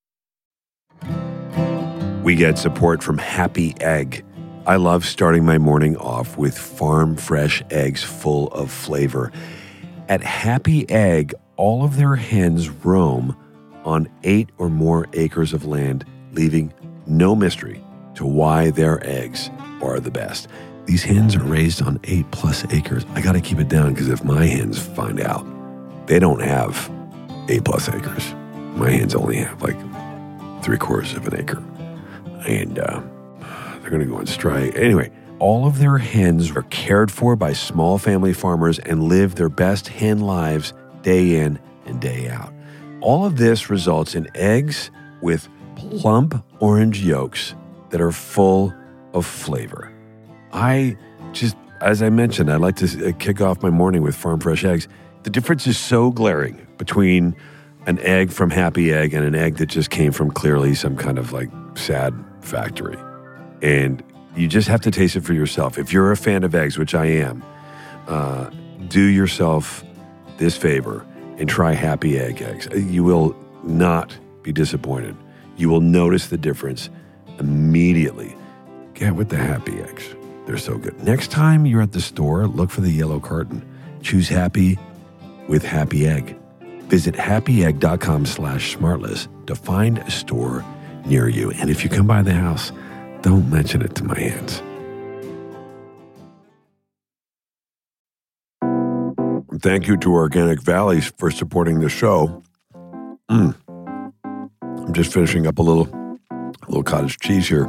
We get support from Happy Egg. I love starting my morning off with farm fresh eggs full of flavor. At Happy Egg, all of their hens roam on 8 or more acres of land, leaving no mystery to why their eggs are the best. These hens are raised on 8+ acres. I got to keep it down because if my hens find out, they don't have 8+ acres. My hens only have like 3/4 of an acre. And they're going to go on strike. Anyway, all of their hens are cared for by small family farmers and live their best hen lives day in and day out. All of this results in eggs with plump orange yolks that are full of flavor. As I mentioned, I like to kick off my morning with farm fresh eggs. The difference is so glaring between an egg from Happy Egg and an egg that just came from clearly some kind of like sad factory. And you just have to taste it for yourself. If you're a fan of eggs, which I am, do yourself this favor and try Happy Egg eggs. You will not be disappointed. You will notice the difference immediately. Get with the Happy Eggs. They're so good. Next time you're at the store, look for the yellow carton. Choose Happy with Happy Egg. Visit happyegg.com/smartless to find a store near you. And if you come by the house, don't mention it to my aunts. Thank you to Organic Valley for supporting the show. I'm just finishing up a little cottage cheese here.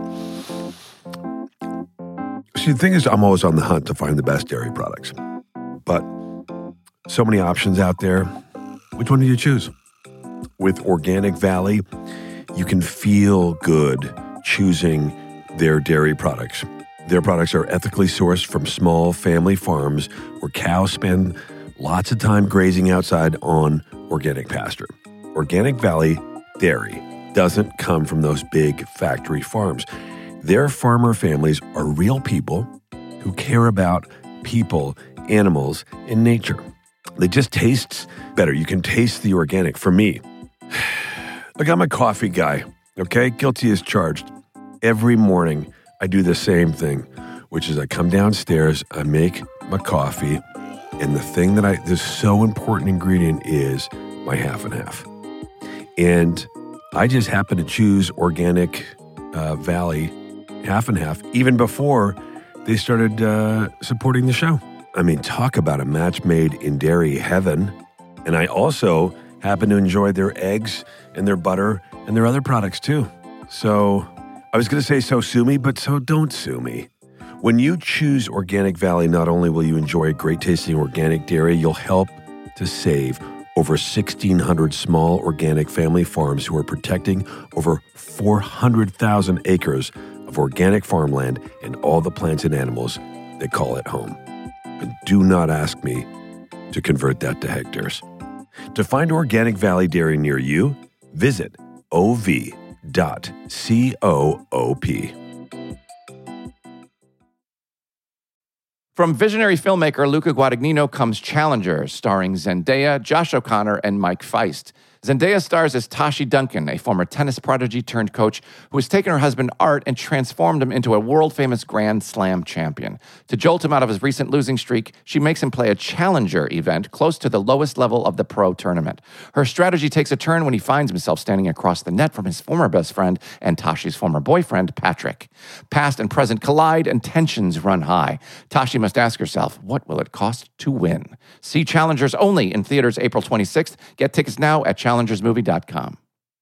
See, the thing is, I'm always on the hunt to find the best dairy products. But so many options out there. Which one do you choose? With Organic Valley, you can feel good choosing their dairy products. Their products are ethically sourced from small family farms where cows spend lots of time grazing outside on organic pasture. Organic Valley dairy doesn't come from those big factory farms. Their farmer families are real people who care about people, animals, and nature. They just taste better. You can taste the organic. For me, look, I'm a coffee guy, okay? Guilty as charged. Every morning, I do the same thing, which is I come downstairs, I make my coffee, and the thing that the so important ingredient is my half and half. And I just happen to choose Organic Valley half and half, even before they started supporting the show. I mean, talk about a match made in dairy heaven. And I also happen to enjoy their eggs and their butter and their other products too. So I was going to say, so sue me, but so don't sue me. When you choose Organic Valley, not only will you enjoy great tasting organic dairy, you'll help to save over 1,600 small organic family farms who are protecting over 400,000 acres of organic farmland and all the plants and animals that call it home. And do not ask me to convert that to hectares. To find Organic Valley Dairy near you, visit ov.coop. From visionary filmmaker Luca Guadagnino comes Challenger, starring Zendaya, Josh O'Connor, and Mike Feist. Zendaya stars as Tashi Duncan, a former tennis prodigy turned coach who has taken her husband Art and transformed him into a world-famous Grand Slam champion. To jolt him out of his recent losing streak, she makes him play a challenger event close to the lowest level of the pro tournament. Her strategy takes a turn when he finds himself standing across the net from his former best friend and Tashi's former boyfriend, Patrick. Past and present collide and tensions run high. Tashi must ask herself, what will it cost to win? See Challengers only in theaters April 26th. Get tickets now at challengersmovie.com.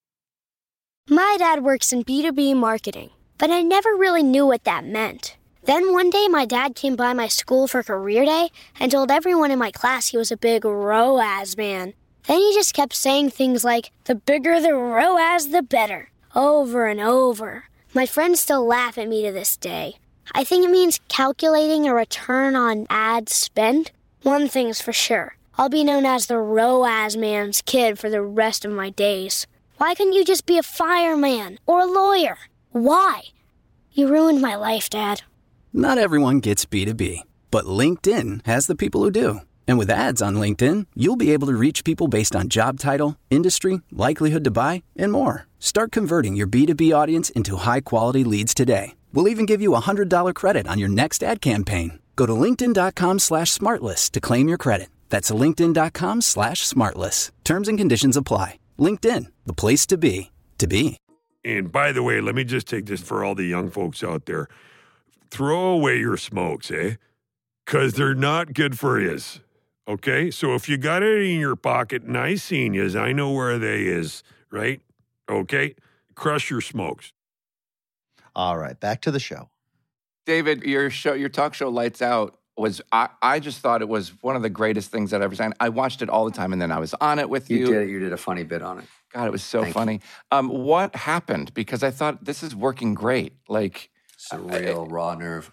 My dad works in B2B marketing, but I never really knew what that meant. Then one day my dad came by my school for career day and told everyone in my class he was a big ROAS man. Then he just kept saying things like, the bigger the ROAS, the better, over and over. My friends still laugh at me to this day. I think it means calculating a return on ad spend. One thing's for sure. I'll be known as the ROAS man's kid for the rest of my days. Why couldn't you just be a fireman or a lawyer? Why? You ruined my life, Dad. Not everyone gets B2B, but LinkedIn has the people who do. And with ads on LinkedIn, you'll be able to reach people based on job title, industry, likelihood to buy, and more. Start converting your B2B audience into high-quality leads today. We'll even give you a $100 credit on your next ad campaign. Go to linkedin.com/smartlist to claim your credit. That's linkedin.com/smartlist. Terms and conditions apply. LinkedIn, the place to be, to be. And by the way, let me just take this for all the young folks out there. Throw away your smokes, eh? Because they're not good for yous. Okay? So if you got it in your pocket and I seen yous, I know where they is, right? Okay? Crush your smokes. All right, back to the show. David, your talk show Lights Out was, I just thought it was one of the greatest things I've ever seen. I watched it all the time, and then I was on it with you. You did a funny bit on it. God, it was so Thank funny. What happened? Because I thought this is working great. Like, Surreal, raw nerve.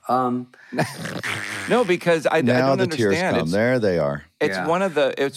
no, because I Now don't the understand. tears come. There they are. It was Yeah. one of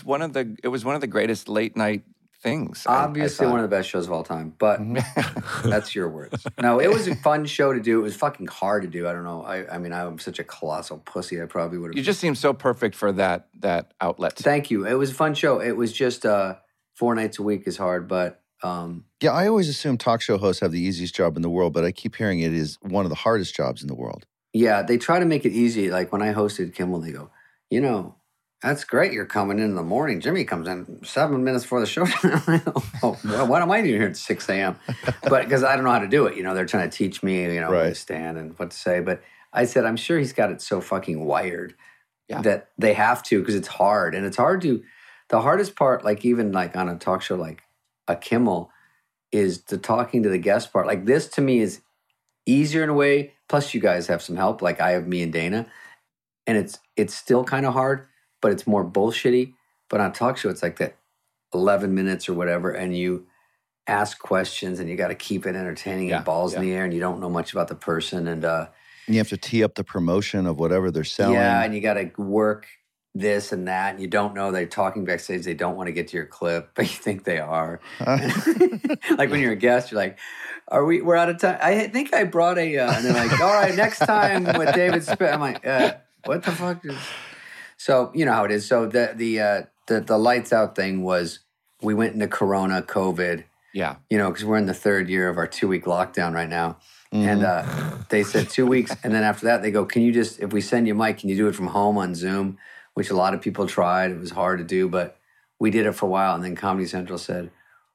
the greatest late night things. Obviously, one of the best shows of all time, but that's your words. No, it was a fun show to do. It was fucking hard to do. I don't know. I mean, I'm such a colossal pussy. I probably would have. You just seem so perfect for that outlet. Thank you. It was a fun show. It was just 4 nights a week is hard, but Yeah, I always assume talk show hosts have the easiest job in the world, but I keep hearing it is one of the hardest jobs in the world. yeah, they try to make it easy. Like when I hosted Kimmel, they go, that's great. You're coming in the morning. Jimmy comes in 7 minutes before the show. Oh, well, what am I doing here at 6 a.m.? But because I don't know how to do it. They're trying to teach me, where Right. to stand and what to say. But I said, I'm sure he's got it so fucking wired that they have to because it's hard. And it's hard to, the hardest part, like even like on a talk show like a Kimmel, is the talking to the guest part. Like this to me is easier in a way. Plus you guys have some help. Like I have me and Dana. And it's still kind of hard, but it's more bullshitty. But on a talk show, it's like that 11 minutes or whatever, and you ask questions, and you got to keep it entertaining and balls in the air, and you don't know much about the person. And You have to tee up the promotion of whatever they're selling. yeah, and you got to work this and that, and you don't know they're talking backstage. They don't want to get to your clip, but you think they are. Like when you're a guest, you're like, we're out of time. I think I brought and they're like, all right, next time with David Spit. I'm like, what the fuck? So you know how it is. So the Lights Out thing was, we went into Corona, COVID. Yeah. Because we're in the third year of our 2-week lockdown right now. And they said 2 weeks. And then after that, they go, can you just, if we send you a mic, can you do it from home on Zoom? Which a lot of people tried. It was hard to do, but we did it for a while. And then Comedy Central said,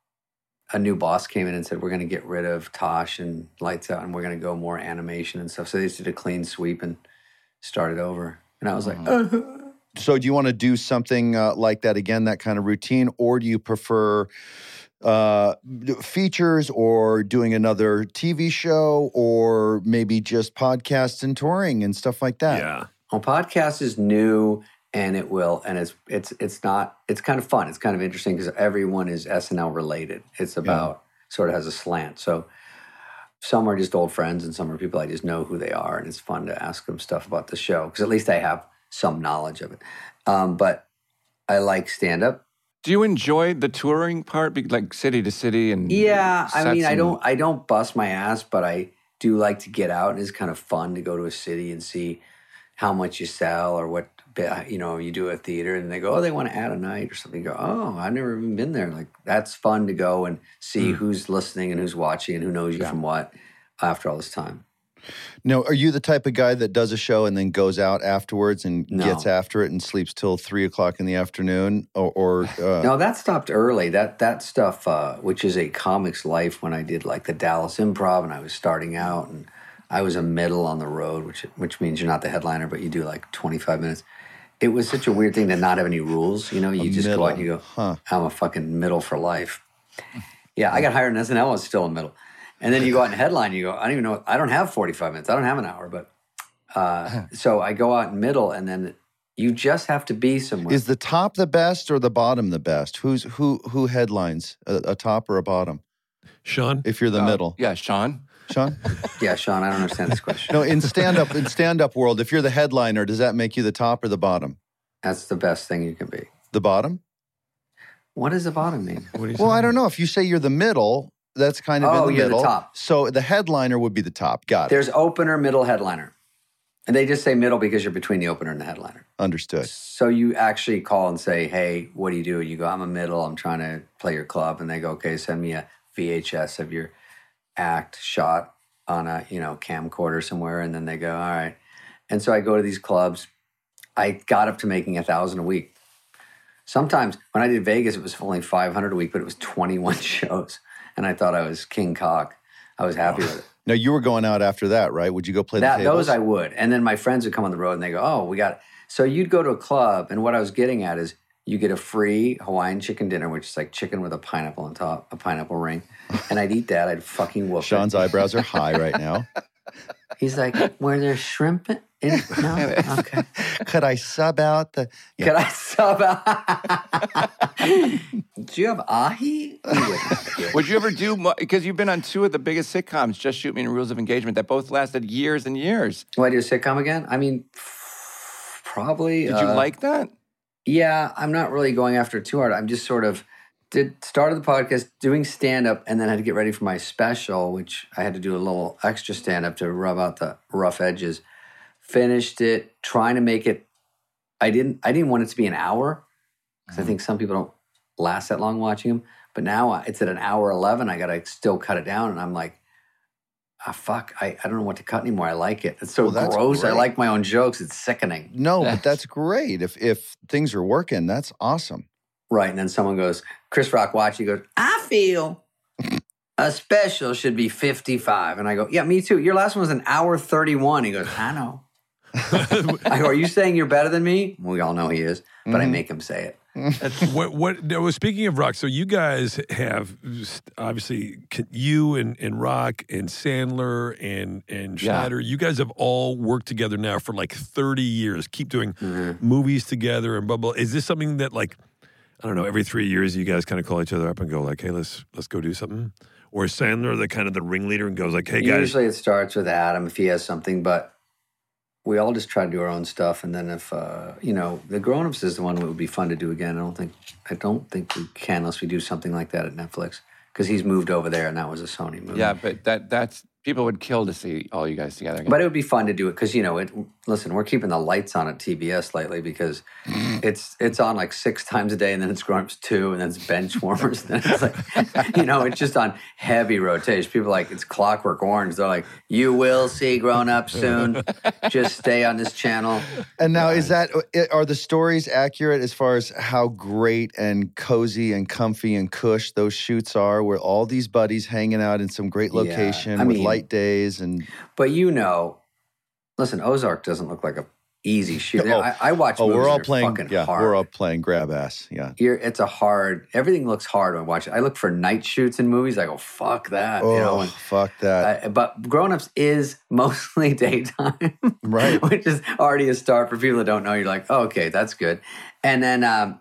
a new boss came in and said, we're going to get rid of Tosh and Lights Out, and we're going to go more animation and stuff. So they just did a clean sweep and started over. And I was like, So do you want to do something like that again, that kind of routine, or do you prefer features or doing another TV show or maybe just podcasts and touring and stuff like that? Yeah. Well, podcast is new, and it will, and it's not, it's kind of fun. It's kind of interesting because everyone is SNL related. It's about, sort of has a slant. So some are just old friends and some are people I just know who they are, and it's fun to ask them stuff about the show because at least I have some knowledge of it. But I like stand-up. Do you enjoy the touring part, like city to city and Yeah, I mean, sets I don't bust my ass, but I do like to get out, and it's kind of fun to go to a city and see how much you sell or what you do a theater and they go, oh, they want to add a night or something. You go, oh, I've never even been there. Like, that's fun to go and see who's listening and who's watching and who knows you from what after all this time. Now, are you the type of guy that does a show and then goes out afterwards and gets after it and sleeps till 3 o'clock in the afternoon? No, that stopped early. That stuff, which is a comic's life, when I did like the Dallas Improv and I was starting out and I was a middle on the road, which means you're not the headliner, but you do like 25 minutes. It was such a weird thing to not have any rules. You know, you just go out and you go, I'm a fucking middle for life. Yeah, I got hired in SNL, I was still a middle. And then you go out and headline, you go, I don't even know, I don't have 45 minutes. I don't have an hour, but so I go out in middle and then you just have to be somewhere. Is the top the best or the bottom the best? Who headlines, a top or a bottom? Sean? If you're the middle. Yeah, Sean. Sean? Yeah, Sean, I don't understand this question. No, in stand-up world, if you're the headliner, does that make you the top or the bottom? That's the best thing you can be. The bottom? What does the bottom mean? Well, I don't know. If you say you're the middle, that's kind of in the you're middle. The top. So the headliner would be the top. Got it. There's opener, middle, headliner. And they just say middle because you're between the opener and the headliner. Understood. So you actually call and say, hey, what do you do? You go, I'm a middle. I'm trying to play your club. And they go, okay, send me a VHS of your act shot on a, camcorder somewhere. And then they go, all right. And so I go to these clubs. I got up to making $1,000 a week. Sometimes when I did Vegas, it was only 500 a week, but it was 21 shows. And I thought I was king cock. I was happy with it. Now, you were going out after that, right? Would you go play the tables? Those I would. And then my friends would come on the road and they go, oh, we got it. So you'd go to a club, and what I was getting at is you get a free Hawaiian chicken dinner, which is like chicken with a pineapple on top, a pineapple ring. And I'd eat that. I'd fucking whoop Sean's it. eyebrows are high right now. He's like, were there shrimp in it? No? Okay. Could I sub out the... Yeah. Could I sub out? Do you have ahi? Would you ever do, because you've been on 2 of the biggest sitcoms, Just Shoot Me and Rules of Engagement, that both lasted years and years. Will I do a sitcom again? I mean, probably. Did you like that? Yeah, I'm not really going after it too hard. I'm just sort of started the podcast doing stand-up and then had to get ready for my special, which I had to do a little extra stand-up to rub out the rough edges. Finished it, trying to make it. I didn't want it to be an hour because I think some people don't last that long watching them. But now it's at an hour 11. I got to still cut it down. And I'm like, fuck, I don't know what to cut anymore. I like it. It's so gross. Great. I like my own jokes. It's sickening. No, but that's great. If things are working, that's awesome. Right. And then someone goes, Chris Rock watching, he goes, I feel a special should be 55. And I go, yeah, me too. Your last one was an hour 31. He goes, I know. I go, are you saying you're better than me? We all know he is, but I make him say it. Speaking of Rock, so you guys have obviously you and Rock and Sandler and Schneider. You guys have all worked together now for like 30 years. Keep doing movies together and blah blah. Is this something that like I don't know? Every 3 years, you guys kind of call each other up and go like, "Hey, let's go do something." Or is Sandler the kind of the ringleader and goes like, "Hey guys." Usually, it starts with Adam if he has something, but. We all just try to do our own stuff, and then if the Grown Ups is the one that would be fun to do again. I don't think we can unless we do something like that at Netflix because he's moved over there, and that was a Sony movie. Yeah, but that's people would kill to see all you guys together again. But it would be fun to do it because listen, we're keeping the lights on at TBS lately because it's on like 6 times a day, and then it's Grown Ups 2, and then it's Bench Warmers, and then it's like it's just on heavy rotation. People are like it's Clockwork Orange. They're like, you will see Grown Ups soon. Just stay on this channel. And now, are the stories accurate as far as how great and cozy and comfy and cush those shoots are? Where all these buddies hanging out in some great location with light days and. But listen, Ozark doesn't look like a easy shoot. I watch movies we're all that are playing, fucking hard. We're all playing grab ass. Yeah, it's a hard. Everything looks hard when I watch it. I look for night shoots in movies. I go, fuck that. Fuck that. But Grown Ups is mostly daytime, right? Which is already a start for people that don't know. You're like, oh, okay, that's good. And then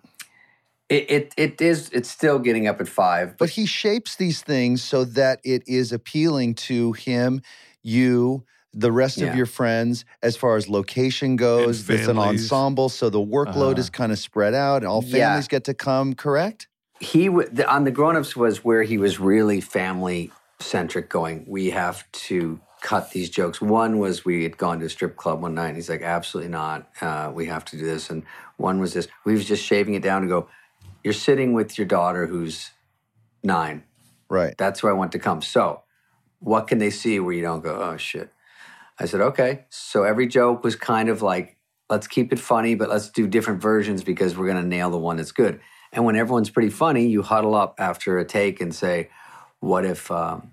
it's still getting up at 5. But he shapes these things so that it is appealing to him, you. The rest of your friends, as far as location goes, it's an ensemble, so the workload is kind of spread out, and all families get to come. Correct? On the Grown Ups was where he was really family centric. Going, we have to cut these jokes. One was we had gone to a strip club one night, and he's like, absolutely not. We have to do this. And one was this. We was just shaving it down and go, you're sitting with your daughter who's 9. Right. That's where I want to come. So what can they see where you don't go, oh, shit. I said, okay. So every joke was kind of like, let's keep it funny, but let's do different versions because we're going to nail the one that's good. And when everyone's pretty funny, you huddle up after a take and say, what if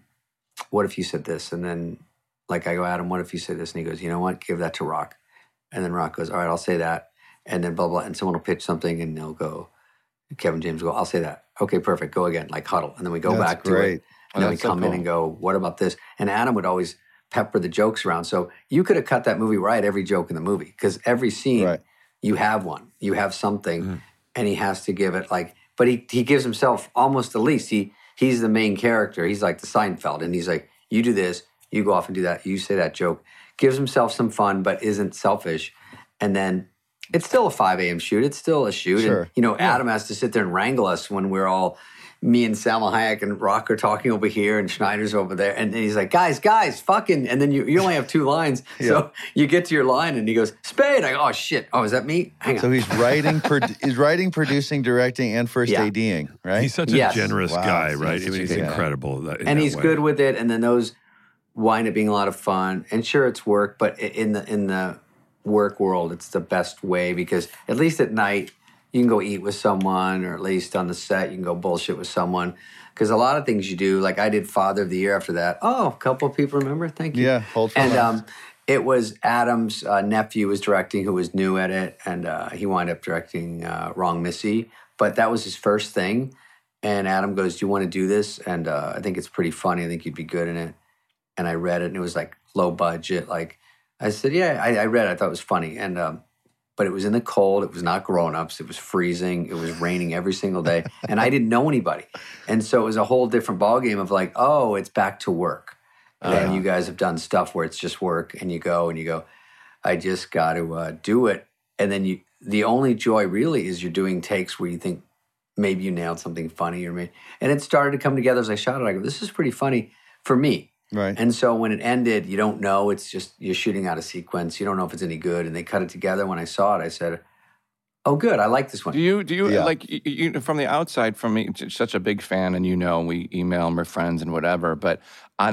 you said this? And then like I go, Adam, what if you said this? And he goes, you know what? Give that to Rock. And then Rock goes, all right, I'll say that. And then blah, blah. And someone will pitch something and they'll go, Kevin James will go, I'll say that. Okay, perfect. Go again, like huddle. And then we go back to it. And then we come in and go, what about this? And Adam would always pepper the jokes around. So you could have cut that movie right, every joke in the movie. Because every scene, you have one. You have something. And he has to give it like, but he gives himself almost the least. He's the main character. He's like the Seinfeld. And he's like, you do this, you go off and do that, you say that joke. Gives himself some fun, but isn't selfish. And then it's still a 5 a.m. shoot. It's still a shoot. Sure. And, you know, Adam has to sit there and wrangle us when we're all, me and Salma Hayek and Rock are talking over here and Schneider's over there. And he's like, guys, fucking. And then you only have 2 lines. So you get to your line and he goes, Spade. I go, oh, shit. Oh, is that me? Hang on. So he's writing, producing, directing, and first ADing, right? He's such a generous guy, right? He's incredible. And he's good with it. And then those wind up being a lot of fun. And sure, it's work, but in the work world, it's the best way because at least at night, you can go eat with someone, or at least on the set, you can go bullshit with someone. Because a lot of things you do, like I did Father of the Year after that. Oh, a couple of people remember? Thank you. Yeah, hold for And it was Adam's nephew was directing, who was new at it, and he wound up directing Wrong Missy. But that was his first thing. And Adam goes, do you want to do this? And I think it's pretty funny. I think you'd be good in it. And I read it, and it was like low budget. Like I said, yeah, I read it. I thought it was funny. And but it was in the cold. It was not grown-ups. It was freezing. It was raining every single day. And I didn't know anybody. And so it was a whole different ballgame of like, oh, it's back to work. And you guys have done stuff where it's just work. And you go, I just got to do it. And then the only joy really is you're doing takes where you think maybe you nailed something funny. And it started to come together as I shot it. I go, this is pretty funny for me. Right. And so when it ended, you don't know. It's just you're shooting out a sequence. You don't know if it's any good. And they cut it together. When I saw it, I said, "Oh, good. I like this one." Do you like you from the outside? From me, such a big fan, and we email and we're friends and whatever. But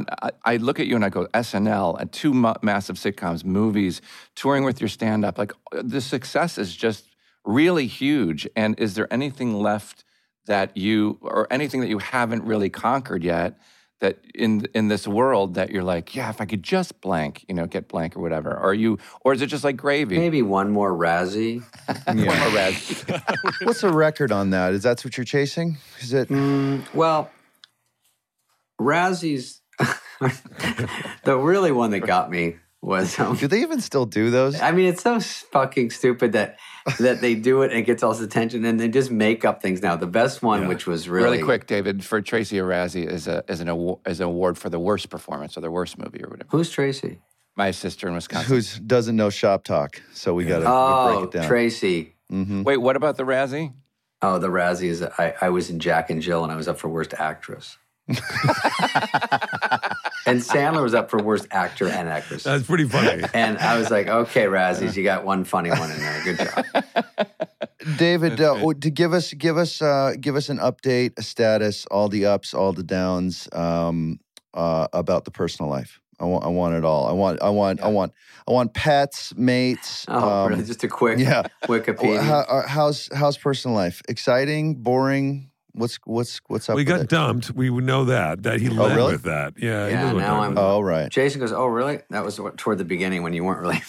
I look at you and I go, SNL, and 2 massive sitcoms, movies, touring with your stand-up. Like the success is just really huge. And is there anything left that or anything that you haven't really conquered yet? That in this world that you're like, yeah, if I could just blank, get blank or whatever. Or is it just like gravy? Maybe one more Razzie. One more Razzie. What's the record on that? Is that what you're chasing? Is it? Well, Razzies, the really one that got me was... do they even still do those? I mean, it's so fucking stupid that they do it and it gets all this attention, and they just make up things now. The best one, which was really quick, David, for Tracy, a Razzie is an award for the worst performance or the worst movie or whatever. Who's Tracy? My sister in Wisconsin. Who doesn't know shop talk, so we got to break it down. Tracy. Mm-hmm. Wait, what about the Razzie? Oh, the Razzie is I was in Jack and Jill, and I was up for worst actress. And Sandler was up for worst actor and actress. That's pretty funny. And I was like, okay, Razzies, you got one funny one in there. Good job. David, to give us an update, a status, all the ups, all the downs about the personal life. I want it all. I want pets, mates. Oh, really? Just a quick Wikipedia. How's personal life? Exciting? Boring? What's up? We got dumped. We know that he led with that. Yeah. Yeah. Now I'm. Oh, right. Jason goes, "Oh, really?" That was toward the beginning when you weren't really.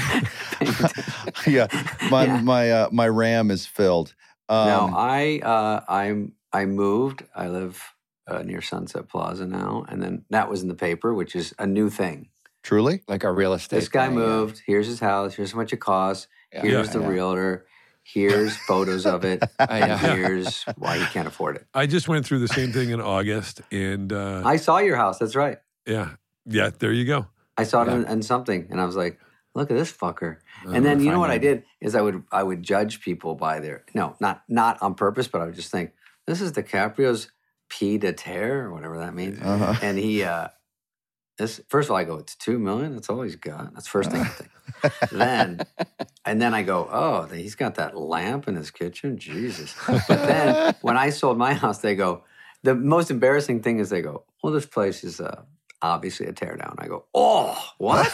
Yeah. My RAM is filled. No, I moved. I live near Sunset Plaza now, and then that was in the paper, which is a new thing. Truly, like our real estate. This guy moved. Here's his house. Here's how much it costs. Here's the realtor. Here's photos of it. And here's why he can't afford it. I just went through the same thing in August, and I saw your house. That's right. Yeah. There you go. I saw it in something, and I was like, "Look at this fucker." And then you know what I did is I would judge people by their not on purpose, but I would just think this is DiCaprio's pied à terre or whatever that means, and he this, first of all, I go, it's $2 million. That's all he's got. That's the first thing I think. And then I go, oh, he's got that lamp in his kitchen. Jesus. But then when I sold my house, they go, the most embarrassing thing is they go, well, this place is obviously a teardown. I go, oh, what?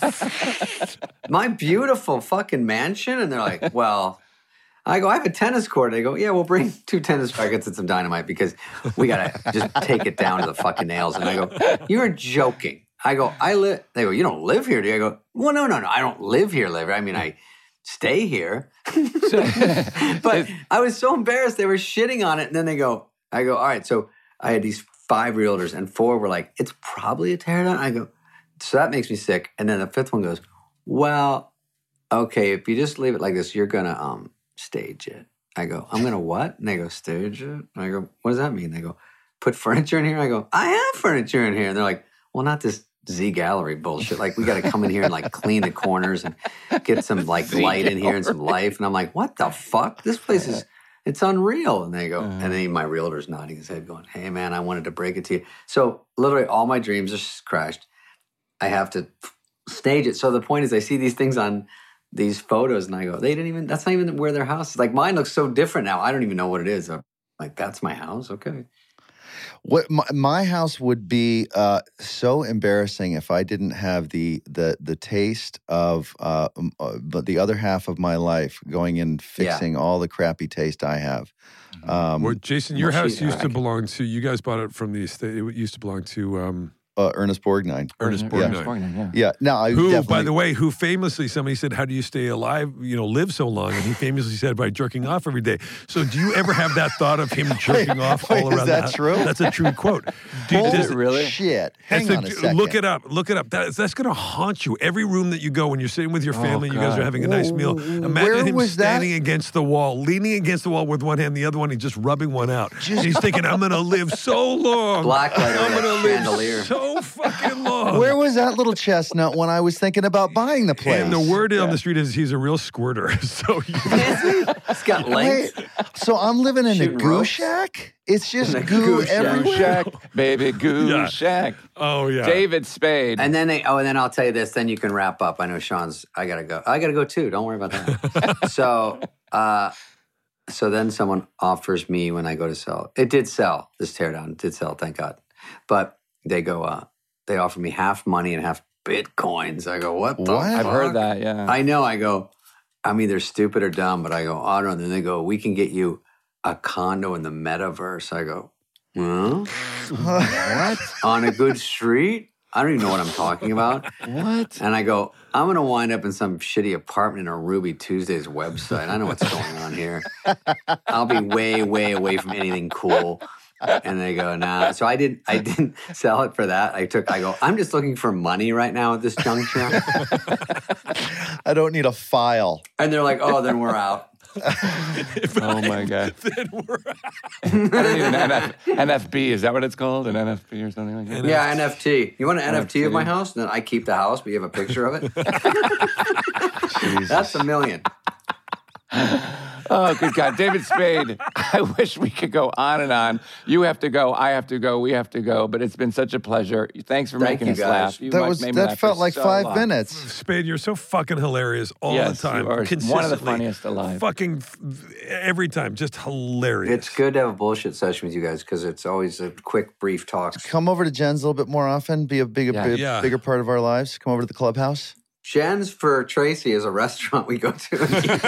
My beautiful fucking mansion? And they're like, well, I go, I have a tennis court. They go, yeah, we'll bring 2 tennis rackets and some dynamite because we got to just take it down to the fucking nails. And I go, you're joking. I go, they go, you don't live here, do you? I go, well, no. I don't live here. I mean, I stay here. But I was so embarrassed. They were shitting on it. And then I go, all right. So I had these 5 realtors and 4 were like, it's probably a teardown. I go, so that makes me sick. And then the 5th one goes, well, okay, if you just leave it like this, you're going to stage it. I go, I'm going to what? And they go, stage it? And I go, what does that mean? They go, put furniture in here? I go, I have furniture in here. And they're like, well, not this Z Gallery bullshit. Like, we got to come in here and like clean the corners and get some like light in here and some life. And I'm like, what the fuck? This place is, it's unreal. And they go, and then my realtor's nodding his head going, hey man, I wanted to break it to you. So literally all my dreams are crashed. I have to stage it. So the point is I see these things on these photos and I go, that's not even where their house is. Like, mine looks so different now. I don't even know what it is. I'm like, that's my house? Okay. What my house would be so embarrassing if I didn't have the taste of the other half of my life going and fixing all the crappy taste I have. Well, Jason, your house used to belong to, you guys bought it from the estate, it used to belong to Ernest Borgnine. Ernest Borgnine. Yeah. Now, by the way, who famously, somebody said, how do you stay alive, live so long? And he famously said, by jerking off every day. So do you ever have that thought of him jerking off all around? Is that true? That's a true quote. Is it really? Shit. Hang on a second. Look it up. That's going to haunt you. Every room that you go, when you're sitting with your family, you guys are having a nice meal. Imagine him standing against the wall, leaning against the wall with one hand, the other one, he's just rubbing one out. And he's thinking, I'm going to live so long. Blacklight I'm on going that to chandelier. live so fucking long. Where was that little chestnut when I was thinking about buying the place? And the word on the street is he's a real squirter. So it's got length. Wait, so I'm living in a goo shack? It's just goo everywhere. Goo shack, baby, goo shack. Oh yeah, David Spade. And then then I'll tell you this. Then you can wrap up. I know Sean's. I gotta go. I gotta go too. Don't worry about that. So then someone offers me when I go to sell. It did sell. This teardown it did sell. Thank God. But they go. They offer me half money and half Bitcoins. I go, what the fuck? I've heard that, yeah. I know. I go, I'm either stupid or dumb, but I go, I don't know. And then they go, we can get you a condo in the metaverse. I go, huh? What? On a good street? I don't even know what I'm talking about. What? And I go, I'm going to wind up in some shitty apartment in a Ruby Tuesdays website. I know what's going on here. I'll be way, way away from anything cool. And they go, nah. So I didn't sell it for that. I go, I'm just looking for money right now at this juncture. I don't need a file. And they're like, oh, then we're out. Oh my God. Then we're out. I don't even NFB, is that what it's called? An NFB or something like that? Yeah, NFT. You want an NFT of my house? Then I keep the house, but you have a picture of it? That's $1 million. Oh, good God. David Spade, I wish we could go on and on. You have to go, I have to go, we have to go, but it's been such a pleasure. Thanks for making us laugh. That felt like 5 minutes. Spade, you're so fucking hilarious all the time. You are one of the funniest alive. Fucking every time, just hilarious. It's good to have a bullshit session with you guys because it's always a quick, brief talk. Come over to Jen's a little bit more often, be a bigger part of our lives. Come over to the clubhouse. Jen's for Tracy is a restaurant we go to.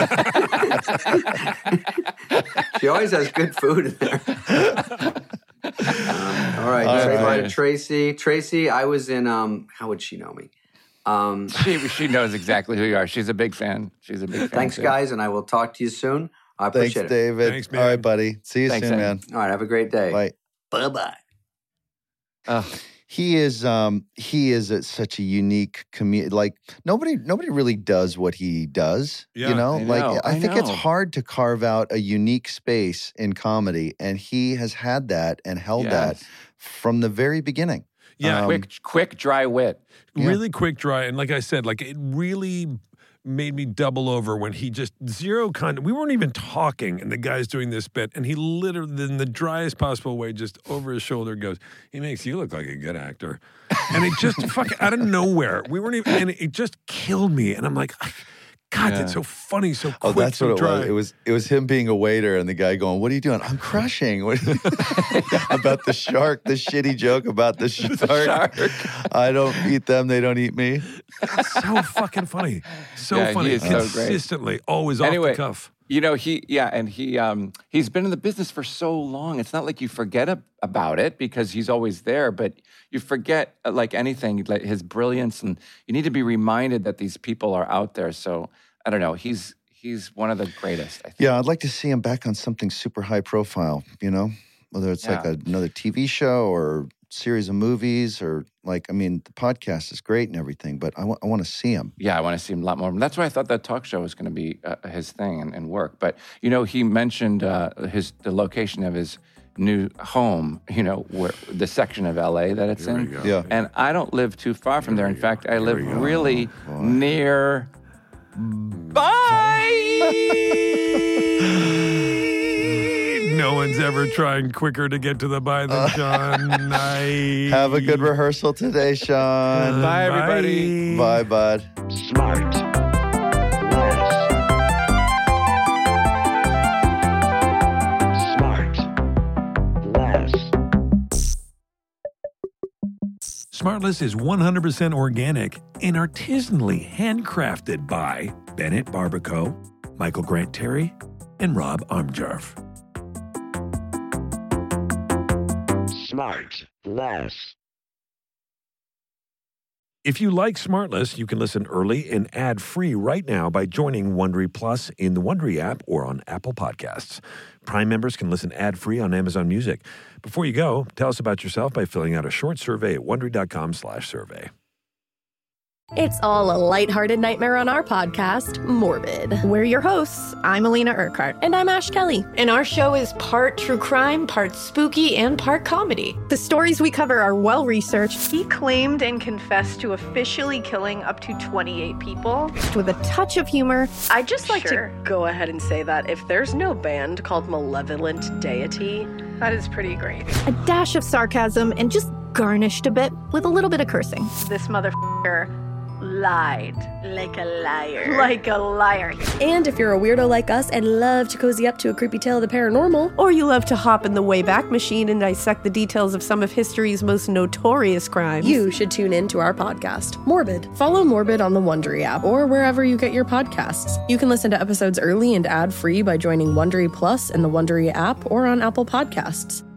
She always has good food in there. All right, say bye to Tracy. Tracy, I was in, how would she know me? She knows exactly who you are. She's a big fan. Thanks, guys, and I will talk to you soon. I appreciate it. Thanks, David. Thanks, man. All right, buddy. See you soon, man. All right, have a great day. Bye. Bye-bye. He is such a unique comedian. Like nobody really does what he does. Yeah, you know, I think it's know. hard to carve out a unique space in comedy, and he has had that and held that from the very beginning. Yeah, quick, dry wit. Really quick, dry, and like I said, like it really made me double over when he just we weren't even talking, and the guy's doing this bit, and he literally, in the driest possible way, just over his shoulder goes, "He makes you look like a good actor." And it just fucking out of nowhere. We weren't even, and it just killed me. And I'm like, God, that's so funny, so quick, that's so what dry. it was. It was him being a waiter and the guy going, "What are you doing?" "I'm crushing." What about the shark, the shitty joke about the shark. I don't eat them, they don't eat me. So fucking funny. So Yeah, funny. he is so great. Consistently, always off the cuff. You know, he's been in the business for so long. It's not like you forget about it because he's always there, but you forget, like anything, like his brilliance, and you need to be reminded that these people are out there. So I don't know. He's one of the greatest, I think. Yeah, I'd like to see him back on something super high profile, you know, whether it's like another TV show or series of movies or the podcast is great and everything, but I want to see him. Yeah, I want to see him a lot more. That's why I thought that talk show was going to be his thing and work. But, you know, he mentioned the location of his new home, you know, where the section of LA that it's in. Yeah. And I don't live too far from there. In fact, I live really near No one's ever trying quicker to get to the bye than Sean. Have a good rehearsal today, Sean. Bye, everybody. Bye, bud. Smart. Less. Smartless is 100% organic and artisanally handcrafted by Bennett Barbaco, Michael Grant Terry, and Rob Armjarf. Smart. Less. If you like Smartless, you can listen early and ad-free right now by joining Wondery Plus in the Wondery app or on Apple Podcasts. Prime members can listen ad-free on Amazon Music. Before you go, tell us about yourself by filling out a short survey at Wondery.com/survey. It's all a lighthearted nightmare on our podcast, Morbid. We're your hosts. I'm Alina Urquhart. And I'm Ash Kelly. And our show is part true crime, part spooky, and part comedy. The stories we cover are well-researched. He claimed and confessed to officially killing up to 28 people. With a touch of humor. I'd just like to go ahead and say that if there's no band called Malevolent Deity, that is pretty great. A dash of sarcasm and just garnished a bit with a little bit of cursing. This motherfucker lied. Like a liar. Like a liar. And if you're a weirdo like us and love to cozy up to a creepy tale of the paranormal, or you love to hop in the Wayback Machine and dissect the details of some of history's most notorious crimes, you should tune in to our podcast, Morbid. Follow Morbid on the Wondery app or wherever you get your podcasts. You can listen to episodes early and ad-free by joining Wondery Plus in the Wondery app or on Apple Podcasts.